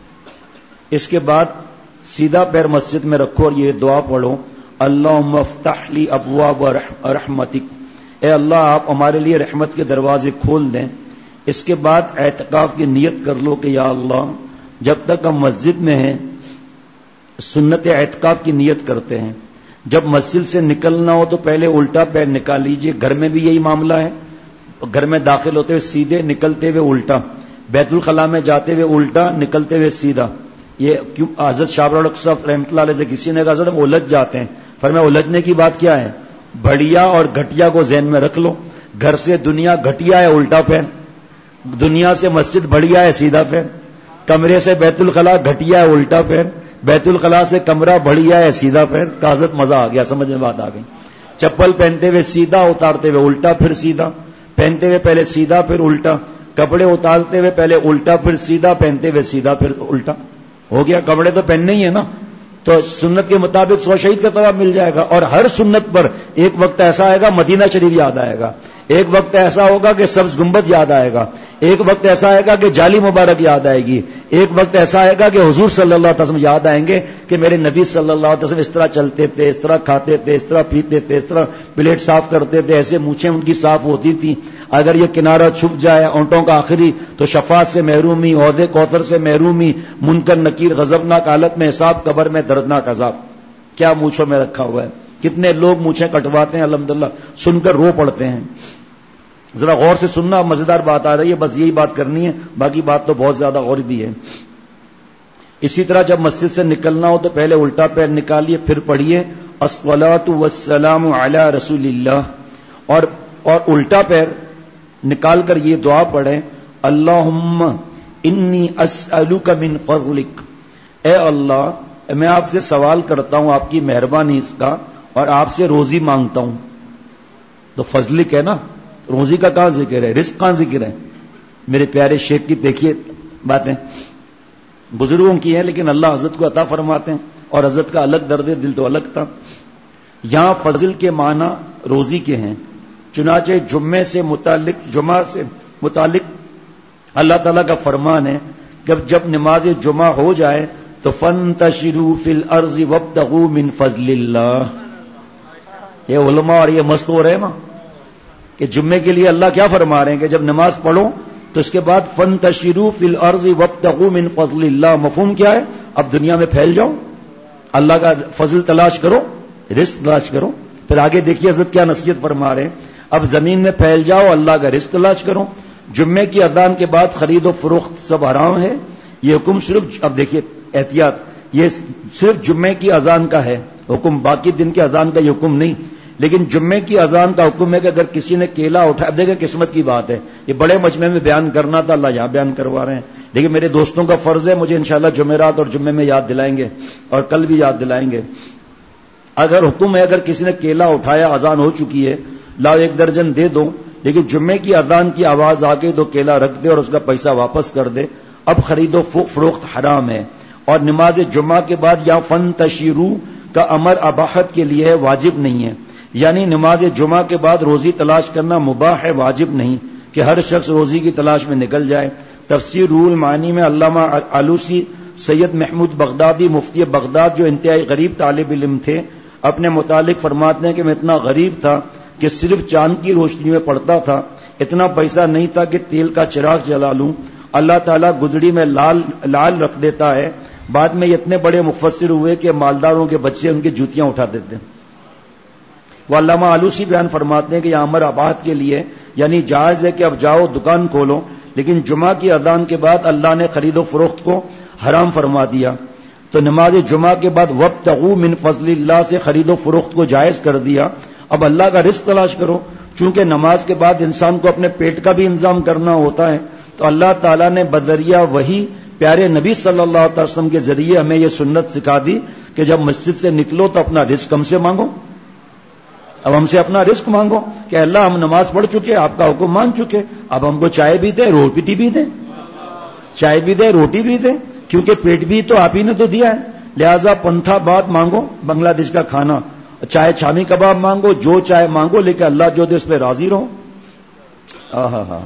اس کے بعد سیدھا پیر مسجد میں رکھو اور یہ دعا پڑھو، اللہم افتح لی ابواب رحمتک، اے اللہ آپ ہمارے لیے رحمت کے دروازے کھول دیں۔ اس کے بعد اعتکاف کی نیت کر لو کہ یا اللہ جب تک ہم مسجد میں ہیں سنت اعتکاف کی نیت کرتے ہیں۔ جب مسجد سے نکلنا ہو تو پہلے الٹا پیر نکال لیجئے، گھر میں بھی یہی معاملہ ہے، گھر میں داخل ہوتے ہوئے سیدھے، نکلتے ہوئے الٹا، بیت الخلاء میں جاتے ہوئے الٹا، نکلتے ہوئے سیدھا۔ یہ کیوں حضرت شاہ رخ صاحب رحمۃ اللہ علیہ سے کسی نے کہا حضرت ہم الجھ جاتے ہیں، فرمایا الجھنے کی بات کیا ہے، بڑھیا اور گھٹیا کو ذہن میں رکھ لو۔ گھر سے دنیا گھٹیا ہے الٹا پیر، دنیا سے مسجد بڑھیا ہے سیدھا پیر، کمرے سے بیت الخلاء گھٹیا ہے الٹا پیر، بیت الخلاء سے کمرہ بڑھیا ہے سیدھا پیر۔ کاغذ مزہ آ گیا، سمجھ میں بات آ گئی۔ چپل پہنتے ہوئے سیدھا، اتارتے ہوئے الٹا پھر سیدھا، پہنتے ہوئے پہلے سیدھا پھر الٹا، کپڑے اتارتے ہوئے پہلے الٹا پھر سیدھا، پہنتے ہوئے سیدھا پھر الٹا۔ ہو گیا، کپڑے تو پہننے ہی ہے نا، تو سنت کے مطابق سو شہید کا ثواب مل جائے گا۔ اور ہر سنت پر ایک وقت ایسا آئے گا مدینہ شریف یاد آئے گا، ایک وقت ایسا ہوگا کہ سبز گنبد یاد آئے گا، ایک وقت ایسا آئے گا کہ جالی مبارک یاد آئے گی، ایک وقت ایسا آئے گا کہ حضور صلی اللہ علیہ وسلم یاد آئیں گے کہ میرے نبی صلی اللہ علیہ وسلم اس طرح چلتے تھے، اس طرح کھاتے تھے، اس طرح پیتے تھے، اس طرح پلیٹ صاف کرتے تھے، ایسے مونچھیں ان کی صاف ہوتی تھی، اگر یہ کنارہ چھپ جائے اونٹوں کا آخری تو شفاعت سے محرومی، عہد کوثر سے محرومی، منکر نکیر غضبناک حالت میں حساب، قبر میں دردناک عذاب۔ کیا مونچھوں میں رکھا ہوا ہے، کتنے لوگ مونچھیں کٹواتے ہیں الحمدللہ، سن کر رو پڑتے ہیں۔ ذرا غور سے سننا، مزیدار بات آ رہی ہے، بس یہی بات کرنی ہے، باقی بات تو بہت زیادہ غور بھی ہے۔ اسی طرح جب مسجد سے نکلنا ہو تو پہلے الٹا پیر نکالیے، پھر پڑھیے الصلاۃ والسلام علی رسول اللہ، اور اور الٹا پیر نکال کر یہ دعا پڑھیں اللہم انی اسألک من فضلک، اے اللہ میں آپ سے سوال کرتا ہوں آپ کی مہربانی اس کا، اور آپ سے روزی مانگتا ہوں. تو فضلک ہے نا، روزی کا کہاں ذکر ہے، رزق کہاں ذکر ہے؟ میرے پیارے شیخ کی دیکھیے باتیں بزرگوں کی ہیں، لیکن اللہ حضرت کو عطا فرماتے ہیں، اور حضرت کا الگ درد دل تو الگ تھا. یہاں فضل کے معنی روزی کے ہیں. چنانچہ جمعے سے متعلق جمعہ سے متعلق اللہ تعالیٰ کا فرمان ہے کہ جب نماز جمعہ ہو جائے تو فانتشروا فی الارض وابتغوا من فضل اللہ. یہ علماء اور یہ مست ہو رہے نا کہ جمعے کے لیے اللہ کیا فرما رہے ہیں کہ جب نماز پڑھو تو اس کے بعد فانتشروا فی الارض وابتغوا من فضل اللہ. مفہوم کیا ہے؟ اب دنیا میں پھیل جاؤ، اللہ کا فضل تلاش کرو، رزق تلاش کرو. پھر آگے دیکھیے حضرت کیا نصیحت فرما رہے ہیں، اب زمین میں پھیل جاؤ، اللہ کا رزق تلاش کرو. جمعے کی اذان کے بعد خرید و فروخت سب حرام ہے. یہ حکم صرف، اب دیکھیے احتیاط، یہ صرف جمعے کی اذان کا ہے حکم، باقی دن کے اذان کا یہ حکم نہیں. لیکن جمعے کی اذان کا حکم ہے کہ اگر کسی نے کیلا اٹھا، اب دیکھیں قسمت کی بات ہے، یہ بڑے مجمع میں بیان کرنا تھا، اللہ یہاں بیان کروا رہے ہیں. لیکن میرے دوستوں کا فرض ہے، مجھے انشاءاللہ جمعرات اور جمعے میں یاد دلائیں گے اور کل بھی یاد دلائیں گے. اگر حکم ہے اگر کسی نے کیلا اٹھایا، اذان ہو چکی ہے، لاؤ ایک درجن دے دو، لیکن جمعے کی اذان کی آواز آ گئی تو کیلا رکھ دے اور اس کا پیسہ واپس کر دے. اب خرید و فروخت حرام ہے. اور نماز جمعہ کے بعد یا فانتشروا کا امر اباحت کے لیے ہے، واجب نہیں ہے. یعنی نماز جمعہ کے بعد روزی تلاش کرنا مباح ہے، واجب نہیں کہ ہر شخص روزی کی تلاش میں نکل جائے. تفسیر روح المعانی میں علامہ آلوسی سید محمود بغدادی مفتی بغداد جو انتہائی غریب طالب علم تھے، اپنے متعلق فرماتے ہیں کہ میں اتنا غریب تھا کہ صرف چاند کی روشنی میں پڑتا تھا، اتنا پیسہ نہیں تھا کہ تیل کا چراغ جلا لوں. اللہ تعالیٰ گدڑی میں لال لال رکھ دیتا ہے. بعد میں اتنے بڑے مفسر ہوئے کہ مالداروں کے بچے ان کی جوتیاں اٹھا دیتے. وہ علامہ آلوسی بیان فرماتے ہیں کہ یہ امر اباحت کے لیے، یعنی جائز ہے کہ اب جاؤ دکان کھولو، لیکن جمعہ کی اذان کے بعد اللہ نے خرید و فروخت کو حرام فرما دیا. تو نماز جمعہ کے بعد وابتغوا من فضل اللہ سے خرید و فروخت کو جائز کر دیا. اب اللہ کا رزق تلاش کرو. چونکہ نماز کے بعد انسان کو اپنے پیٹ کا بھی انتظام کرنا ہوتا ہے، تو اللہ تعالیٰ نے بذریعہ وحی پیارے نبی صلی اللہ علیہ وسلم کے ذریعے ہمیں یہ سنت سکھا دی کہ جب مسجد سے نکلو تو اپنا رزق ہم سے مانگو. اب ہم سے اپنا رزق مانگو کہ اللہ ہم نماز پڑھ چکے، آپ کا حکم مان چکے، اب ہم کو چائے بھی دیں، روٹی بھی دیں، چائے بھی دیں، روٹی بھی دیں، کیونکہ پیٹ بھی تو آپ ہی نے تو دیا ہے. لہذا پنتھا بات مانگو، بنگلہ دیش کا کھانا، چاہے چھامی کباب مانگو، جو چاہے مانگو، لیکن اللہ جو دے اس پہ راضی رہو. آہا ہا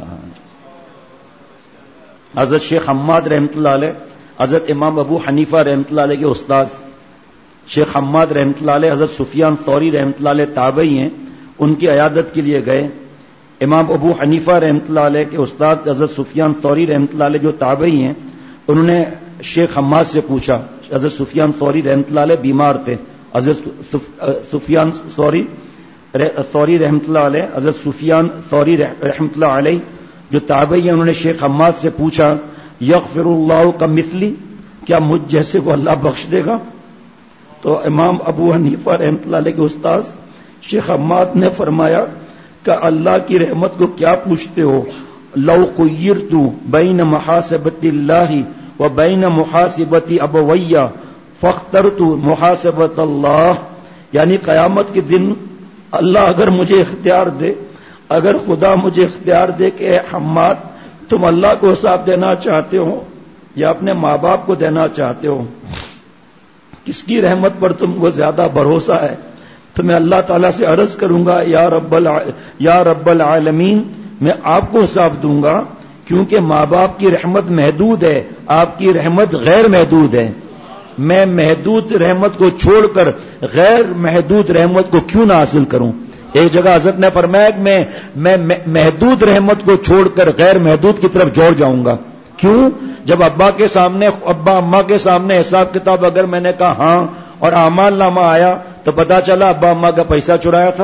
حضرت شیخ حماد رحمۃ اللہ علیہ، حضرت امام ابو حنیفہ رحمۃ اللہ علیہ کے استاد شیخ حماد رحمۃ اللہ علیہ حضرت سفیان ثوری رحمۃ اللہ علیہ تابعی ہیں، ان کی عیادت کے لیے گئے. امام ابو حنیفہ رحمۃ اللہ علیہ کے استاد حضرت سفیان ثوری رحمۃ اللہ علیہ جو تابعی ہیں، انہوں نے شیخ حماد سے پوچھا. حضرت سفیان ثوری رحمۃ اللہ علیہ بیمار تھے. حضرت سفیان ثوری ثوری رحمۃ اللہ علیہ حضرت سفیان ثوری رحمۃ اللہ علیہ جو تابعی ہیں، انہوں نے شیخ حماد سے پوچھا یغفر اللہ کا مثلی، کیا مجھ جیسے کو اللہ بخش دے گا؟ تو امام ابو حنیفہ رحمۃ اللہ علیہ کے استاد شیخ حماد نے فرمایا کہ اللہ کی رحمت کو کیا پوچھتے ہو؟ لو خیرت بین محاسبت اللہ و بین محاسبت ابویہ فاخترت محاسبت اللہ. یعنی قیامت کے دن اللہ اگر مجھے اختیار دے، اگر خدا مجھے اختیار دے کہ اے حماد تم اللہ کو حساب دینا چاہتے ہو یا اپنے ماں باپ کو دینا چاہتے ہو، کس کی رحمت پر تم کو زیادہ بھروسہ ہے؟ تو میں اللہ تعالیٰ سے عرض کروں گا یا رب الع... یا رب العالمین میں آپ کو حساب دوں گا، کیونکہ ماں باپ کی رحمت محدود ہے، آپ کی رحمت غیر محدود ہے. میں محدود رحمت کو چھوڑ کر غیر محدود رحمت کو کیوں نہ حاصل کروں؟ ایک جگہ حضرت نے فرمایا کہ میں میں محدود رحمت کو چھوڑ کر غیر محدود کی طرف جوڑ جاؤں گا. کیوں؟ جب ابا کے سامنے ابا اماں کے سامنے حساب کتاب اگر میں نے کہا ہاں اور اعمال نامہ آیا تو پتا چلا ابا اماں کا پیسہ چرایا تھا،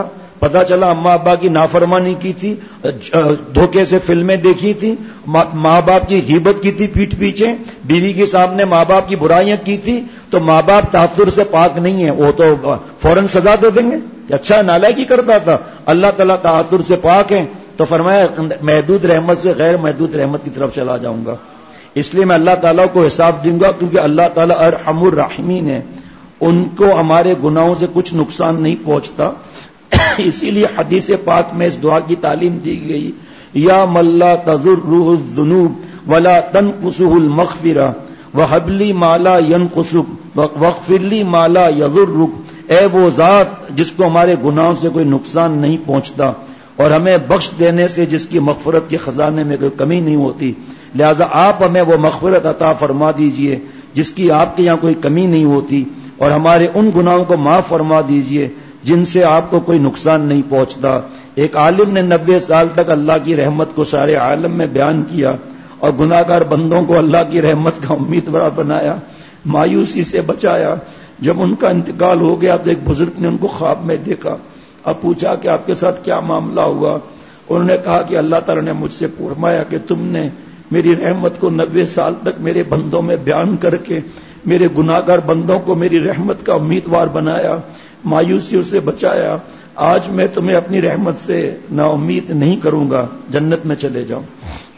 پتہ چلا اماں ابا کی نافرمانی کی تھی، دھوکے سے فلمیں دیکھی تھی، ماں باپ کی غیبت کی تھی پیٹھ پیچھے، بیوی کے سامنے ماں باپ کی برائیاں کی تھی، تو ماں باپ تحفظ سے پاک نہیں ہے، وہ تو فوراً سزا دے دیں گے کہ اچھا نالائکی کرتا تھا، اللہ تعالیٰ تحفظ سے پاک ہے، تو فرمایا محدود رحمت سے غیر محدود رحمت کی طرف چلا جاؤں گا. اس لیے میں اللہ تعالیٰ کو حساب دوں گا، کیونکہ اللہ تعالیٰ ارحم الراحمین ہے، ان کو ہمارے گناہوں سے کچھ نقصان نہیں پہنچتا. اسی لیے حدیث پاک میں اس دعا کی تعلیم دی گئی، یا من لا تضرہ الذنوب ولا تنقصہ المغفرہ وہب لی ما لا ینقصک واغفر لی ما لا یضرک. اے وہ ذات جس کو ہمارے گناہوں سے کوئی نقصان نہیں پہنچتا اور ہمیں بخش دینے سے جس کی مغفرت کے خزانے میں کوئی کمی نہیں ہوتی، لہذا آپ ہمیں وہ مغفرت عطا فرما دیجئے جس کی آپ کے یہاں کوئی کمی نہیں ہوتی، اور ہمارے ان گناہوں کو معاف فرما دیجئے جن سے آپ کو کوئی نقصان نہیں پہنچتا. ایک عالم نے نبے سال تک اللہ کی رحمت کو سارے عالم میں بیان کیا اور گناہگار بندوں کو اللہ کی رحمت کا امیدوار بنایا، مایوسی سے بچایا. جب ان کا انتقال ہو گیا تو ایک بزرگ نے ان کو خواب میں دیکھا. اب پوچھا کہ آپ کے ساتھ کیا معاملہ ہوا؟ انہوں نے کہا کہ اللہ تعالیٰ نے مجھ سے فرمایا کہ تم نے میری رحمت کو نبے سال تک میرے بندوں میں بیان کر کے میرے گناہگار بندوں کو میری رحمت کا امیدوار بنایا، مایوسیوں سے بچایا. آج میں تمہیں اپنی رحمت سے نا امید نہیں کروں گا، جنت میں چلے جاؤ.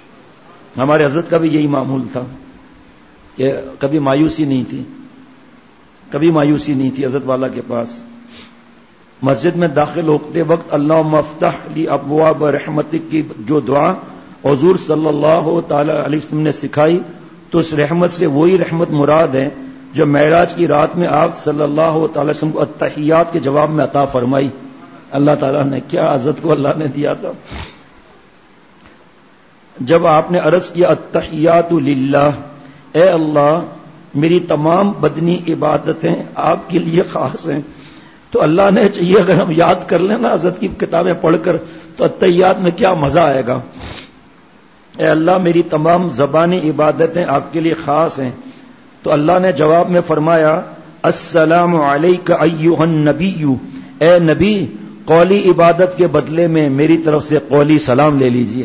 ہمارے حضرت کا بھی یہی معمول تھا کہ کبھی مایوسی نہیں تھی، کبھی مایوسی نہیں تھی حضرت والا کے پاس. مسجد میں داخل ہوتے وقت اللہم افتح لی ابواب رحمتک کی جو دعا حضور صلی اللہ تعالی علیہ وسلم نے سکھائی، تو اس رحمت سے وہی رحمت مراد ہے جو معراج کی رات میں آپ صلی اللہ تعالی وسلم کو التحیات کے جواب میں عطا فرمائی. اللہ تعالیٰ نے کیا حضرت کو اللہ نے دیا تھا. جب آپ نے عرض کیا التحیات للہ، اے اللہ میری تمام بدنی عبادتیں آپ کے لیے خاص ہیں، تو اللہ نے چاہیے اگر ہم یاد کر لیں نا حضرت کی کتابیں پڑھ کر تو التحیات میں کیا مزہ آئے گا. اے اللہ میری تمام زبانی عبادتیں آپ کے لیے خاص ہیں، تو اللہ نے جواب میں فرمایا السلام علیک ایھا النبی، اے نبی قولی عبادت کے بدلے میں میری طرف سے قولی سلام لے لیجئے،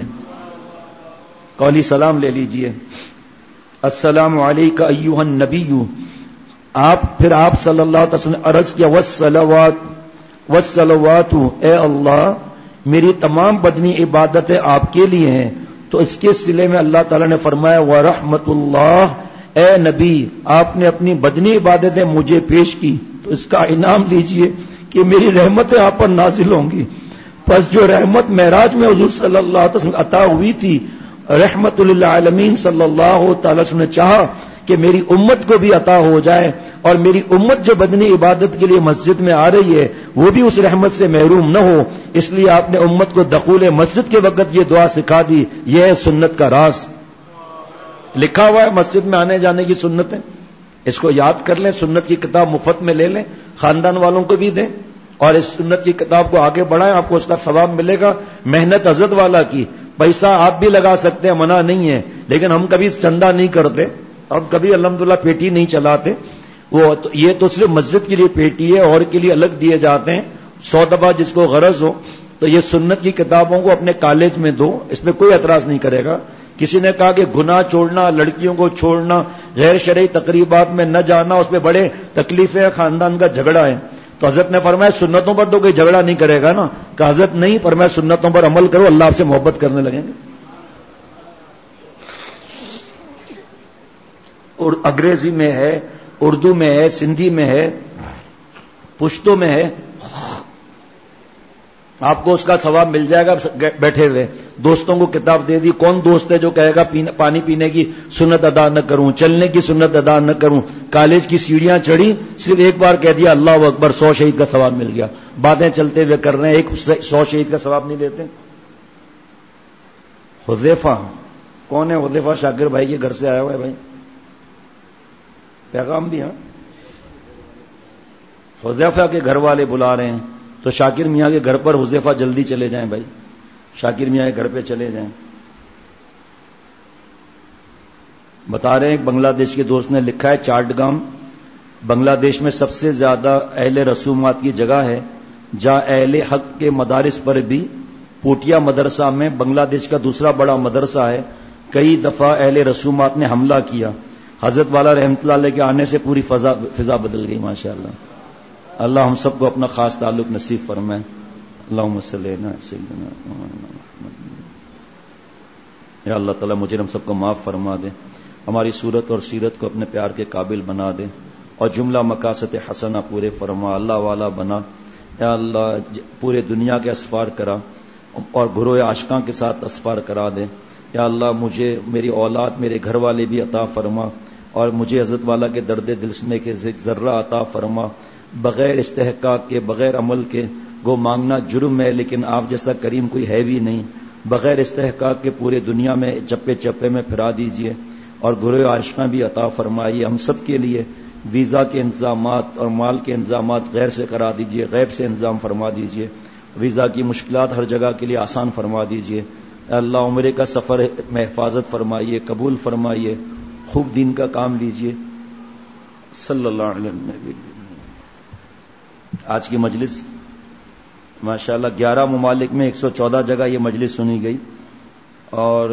قولی سلام لے لیجئے. السلام علیک ایھا النبی. آپ پھر آپ صلی اللہ علیہ وسلم نے عرض کیا والصلوات والصلوات، اے اللہ میری تمام بدنی عبادتیں آپ کے لیے ہیں. تو اس کے صلے میں اللہ تعالیٰ نے فرمایا ورحمت اللہ، اے نبی آپ نے اپنی بدنی عبادتیں مجھے پیش کی تو اس کا انعام لیجئے کہ میری رحمتیں آپ پر نازل ہوں گی. پس جو رحمت معراج میں حضور صلی اللہ علیہ وسلم عطا ہوئی تھی، رحمت للعالمین صلی اللہ تعالی وسلم نے چاہا کہ میری امت کو بھی عطا ہو جائے، اور میری امت جو بدنی عبادت کے لیے مسجد میں آ رہی ہے وہ بھی اس رحمت سے محروم نہ ہو، اس لیے آپ نے امت کو دخول مسجد کے وقت یہ دعا سکھا دی. یہ ہے سنت کا راز، لکھا ہوا ہے مسجد میں آنے جانے کی سنتیں. اس کو یاد کر لیں، سنت کی کتاب مفت میں لے لیں، خاندان والوں کو بھی دیں، اور اس سنت کی کتاب کو آگے بڑھائیں، آپ کو اس کا ثواب ملے گا. محنت حضرت والا کی، پیسہ آپ بھی لگا سکتے ہیں، منع نہیں ہے، لیکن ہم کبھی چندہ نہیں کرتے، ہم کبھی الحمدللہ پیٹی نہیں چلاتے. وہ تو یہ تو صرف مسجد کے لیے پیٹی ہے، اور کے لیے الگ دیے جاتے ہیں. سو دفعہ جس کو غرض ہو تو یہ سنت کی کتابوں کو اپنے کالج میں دو، اس میں کوئی اعتراض نہیں کرے گا. کسی نے کہا کہ گناہ چھوڑنا، لڑکیوں کو چھوڑنا، غیر شرعی تقریبات میں نہ جانا، اس میں بڑے تکلیفیں، خاندان کا جھگڑا ہے، تو حضرت نے فرمایا سنتوں پر تو کوئی جھگڑا نہیں کرے گا نا. کہ حضرت نہیں، فرمایا سنتوں پر عمل کرو، اللہ آپ سے محبت کرنے لگیں گے. اور انگریزی میں ہے، اردو میں ہے، سندھی میں ہے، پشتو میں ہے، آپ کو اس کا ثواب مل جائے گا بیٹھے ہوئے. دوستوں کو کتاب دے دی، کون دوست ہے جو کہے گا پانی پینے کی سنت ادا نہ کروں، چلنے کی سنت ادا نہ کروں. کالج کی سیڑھیاں چڑھی، صرف ایک بار کہہ دیا اللہ اکبر، سو شہید کا ثواب مل گیا. باتیں چلتے ہوئے کر رہے ہیں، ایک سو شہید کا ثواب نہیں لیتے. حذیفہ کون ہے؟ حذیفہ شاکر بھائی کے گھر سے آیا ہوا ہے بھائی، پیغام بھی. ہاں حذیفہ کے گھر والے بلا رہے ہیں، تو شاکر میاں کے گھر پر حذیفہ جلدی چلے جائیں بھائی، شاکر میاں کے گھر پہ چلے جائیں. بتا رہے ہیں بنگلہ دیش کے دوست نے لکھا ہے چاٹ گام بنگلہ دیش میں سب سے زیادہ اہل رسومات کی جگہ ہے. جہاں اہل حق کے مدارس پر بھی پوٹیا مدرسہ میں بنگلہ دیش کا دوسرا بڑا مدرسہ ہے، کئی دفعہ اہل رسومات نے حملہ کیا. حضرت والا رحمۃ اللہ علیہ کے آنے سے پوری فضا فضا بدل گئی ماشاءاللہ. اللہ ہم سب کو اپنا خاص تعلق نصیب فرمائے. اللہم صلی علی سیدنا محمد. یا اللہ تعالیٰ مجھے ہم سب کو معاف فرما دے، ہماری صورت اور سیرت کو اپنے پیار کے قابل بنا دے اور جملہ مقاصد حسنہ پورے فرما. اللہ والا بنا. یا اللہ پورے دنیا کے اسفار کرا اور گروہ عاشقاں کے ساتھ اسفار کرا دے. یا اللہ مجھے میری اولاد میرے گھر والے بھی عطا فرما اور مجھے حضرت والا کے درد دل سننے کے ذرہ عطا فرما. بغیر استحقاق کے بغیر عمل کے، گو مانگنا جرم ہے لیکن آپ جیسا کریم کوئی ہے بھی نہیں. بغیر استحقاق کے پورے دنیا میں چپے چپے میں پھرا دیجئے اور گروہ عاشقاں بھی عطا فرمائیے. ہم سب کے لیے ویزا کے انتظامات اور مال کے انتظامات غیر سے کرا دیجئے، غیب سے انتظام فرما دیجئے. ویزا کی مشکلات ہر جگہ کے لیے آسان فرما دیجئے. اللہ عمرے کا سفر میں حفاظت فرمائیے، قبول فرمائیے، خوب دین کا کام لیجئے. صلی اللہ علیہ وسلم. آج کی مجلس ماشاءاللہ گیارہ ممالک میں ایک سو چودہ جگہ یہ مجلس سنی گئی اور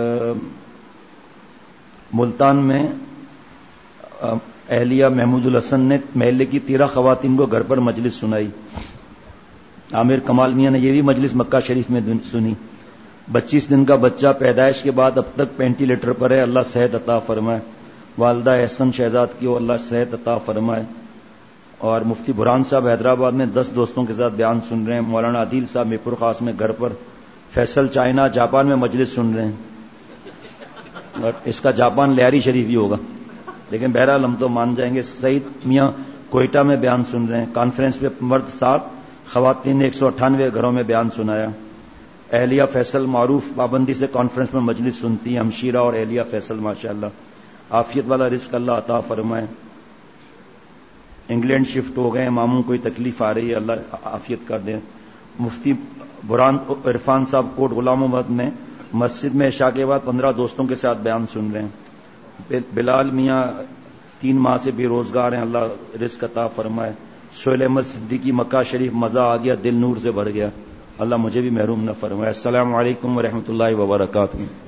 ملتان میں اہلیہ محمود الحسن نے محلے کی تیرہ خواتین کو گھر پر مجلس سنائی. عامر کمال میاں نے یہ بھی مجلس مکہ شریف میں سنی. پچیس دن کا بچہ پیدائش کے بعد اب تک پینٹی لیٹر پر ہے، اللہ صحت عطا فرمائے. والدہ احسن شہزاد کی وہ اللہ صحت عطا فرمائے. اور مفتی برہان صاحب حیدرآباد میں دس دوستوں کے ساتھ بیان سن رہے ہیں. مولانا عادل صاحب میپور خاص میں گھر پر. فیصل چائنا جاپان میں مجلس سن رہے ہیں اور اس کا جاپان لہری شریف ہی ہوگا لیکن بہرحال ہم تو مان جائیں گے. سعید میاں کوئٹہ میں بیان سن رہے ہیں. کانفرنس پہ مرد سات خواتین نے ایک سو اٹھانوے گھروں میں بیان سنایا. اہلیہ فیصل معروف پابندی سے کانفرنس میں مجلس سنتی ہیں. ہمشیرہ اور اہلیہ فیصل ماشاءاللہ. عافیت والا رزق اللہ عطا فرمائے. انگلینڈ شفٹ ہو گئے، ماموں کوئی تکلیف آ رہی ہے، اللہ عافیت کر دیں. مفتی برہان عرفان صاحب کوٹ غلام محمد میں مسجد میں عشاء کے بعد پندرہ دوستوں کے ساتھ بیان سن رہے ہیں. بلال میاں تین ماہ سے بے روزگار ہیں، اللہ رزق عطا فرمائے. سہیل احمد صدیقی مکہ شریف مزہ آ گیا، دل نور سے بھر گیا، اللہ مجھے بھی محروم نہ فرمائے. السلام علیکم ورحمۃ اللہ وبرکاتہ.